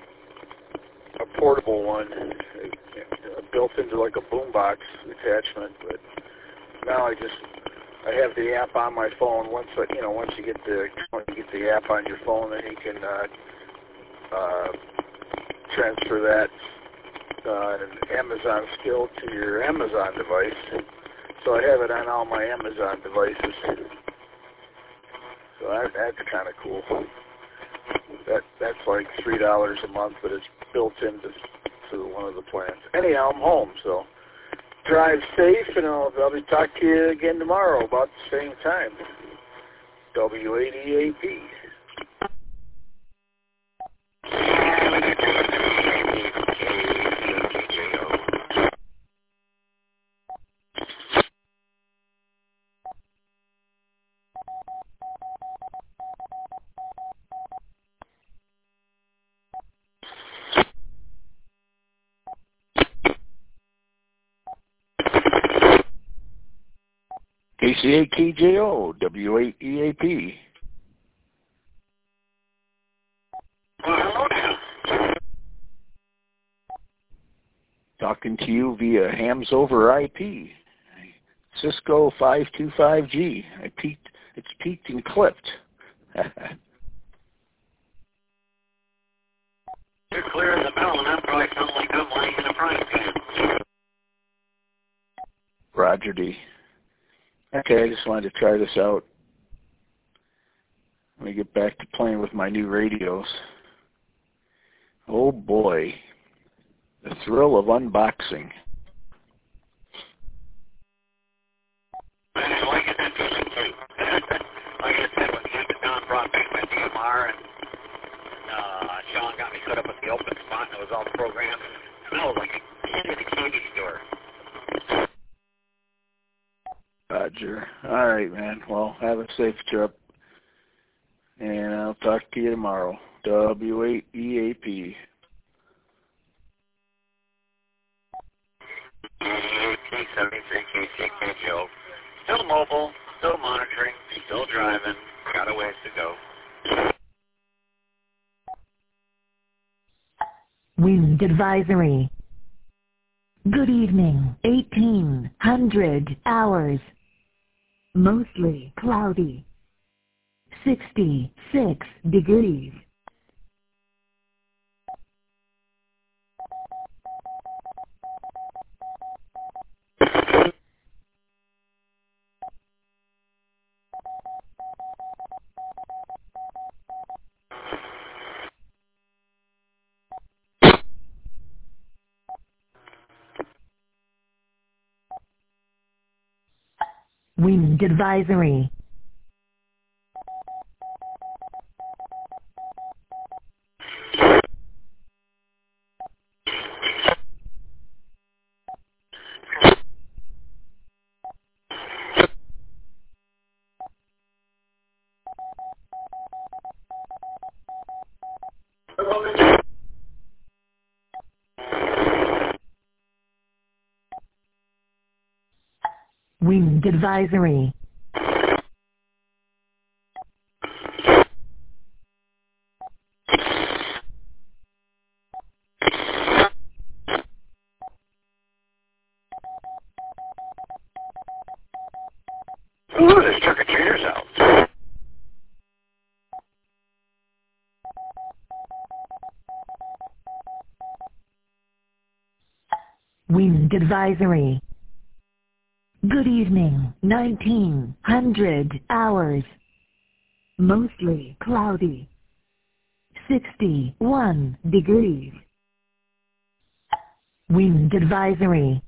a portable one uh, built into like a boombox attachment, but now I just I have the app on my phone. Once I, you know, once you get the once you get the app on your phone, then you can uh, uh, transfer that uh, an Amazon skill to your Amazon device. So I have it on all my Amazon devices. So that, that's kind of cool. That that's like three dollars a month, but it's built into to one of the plans. Anyhow, I'm home, so drive safe, and I'll probably talk to you again tomorrow about the same time. W eighty A P. K C A K J O, W eight E A P. Talking to you via Hams over I P. Cisco five two five G. I peaked, it's peaked and clipped. You're clear as a bell, and that probably sounds like I'm laying in a frying pan. Roger D. Okay, I just wanted to try this out. Let me get back to playing with my new radios. Oh boy, the thrill of unboxing. I like that feeling too. Like I said, when Don brought back my D M R and uh, Sean got me set up with the open spot and it was all programmed, and I was like a kid in a candy store. Roger. All right, man. Well, have a safe trip, and I'll talk to you tomorrow. W eight E A P. T seventy-three K C K J O. Still mobile, still monitoring, still driving. Got a ways to go. Wind advisory. Good evening. eighteen hundred hours. Mostly cloudy. sixty-six degrees. Wind advisory. Wind advisory. Ooh, there's trick-or-treaters out. Wind advisory. Good evening. nineteen hundred hours. Mostly cloudy. sixty-one degrees. Wind advisory.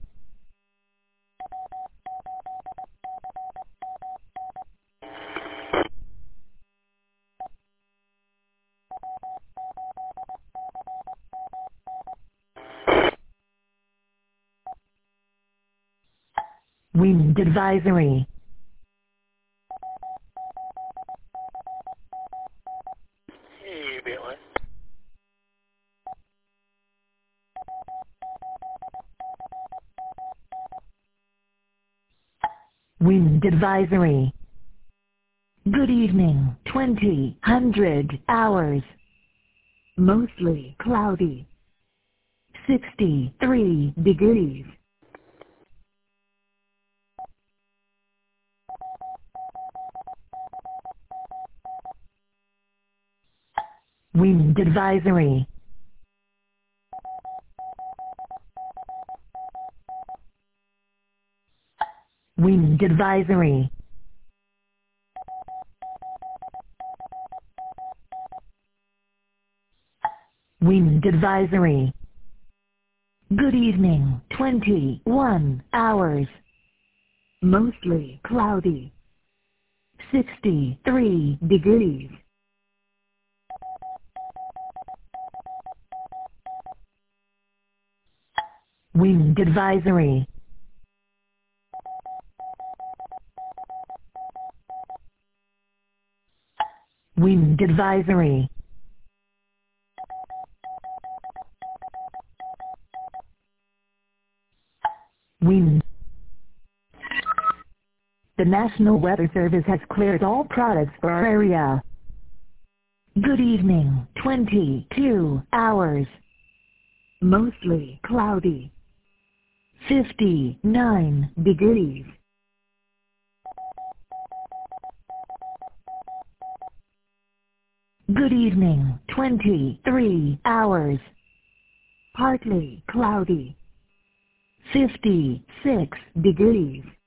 Wind advisory. Hey, Billy. Wind advisory. Good evening, twenty hundred hours. Mostly cloudy. sixty-three degrees. Wind advisory. Wind advisory. Wind advisory. Good evening, twenty-one hours. Mostly cloudy. sixty-three degrees. Wind advisory. Wind advisory. Wind. The National Weather Service has cleared all products for our area. Good evening, twenty-two hours. Mostly cloudy. fifty-nine degrees. Good evening, twenty-three hours. Partly cloudy. fifty-six degrees.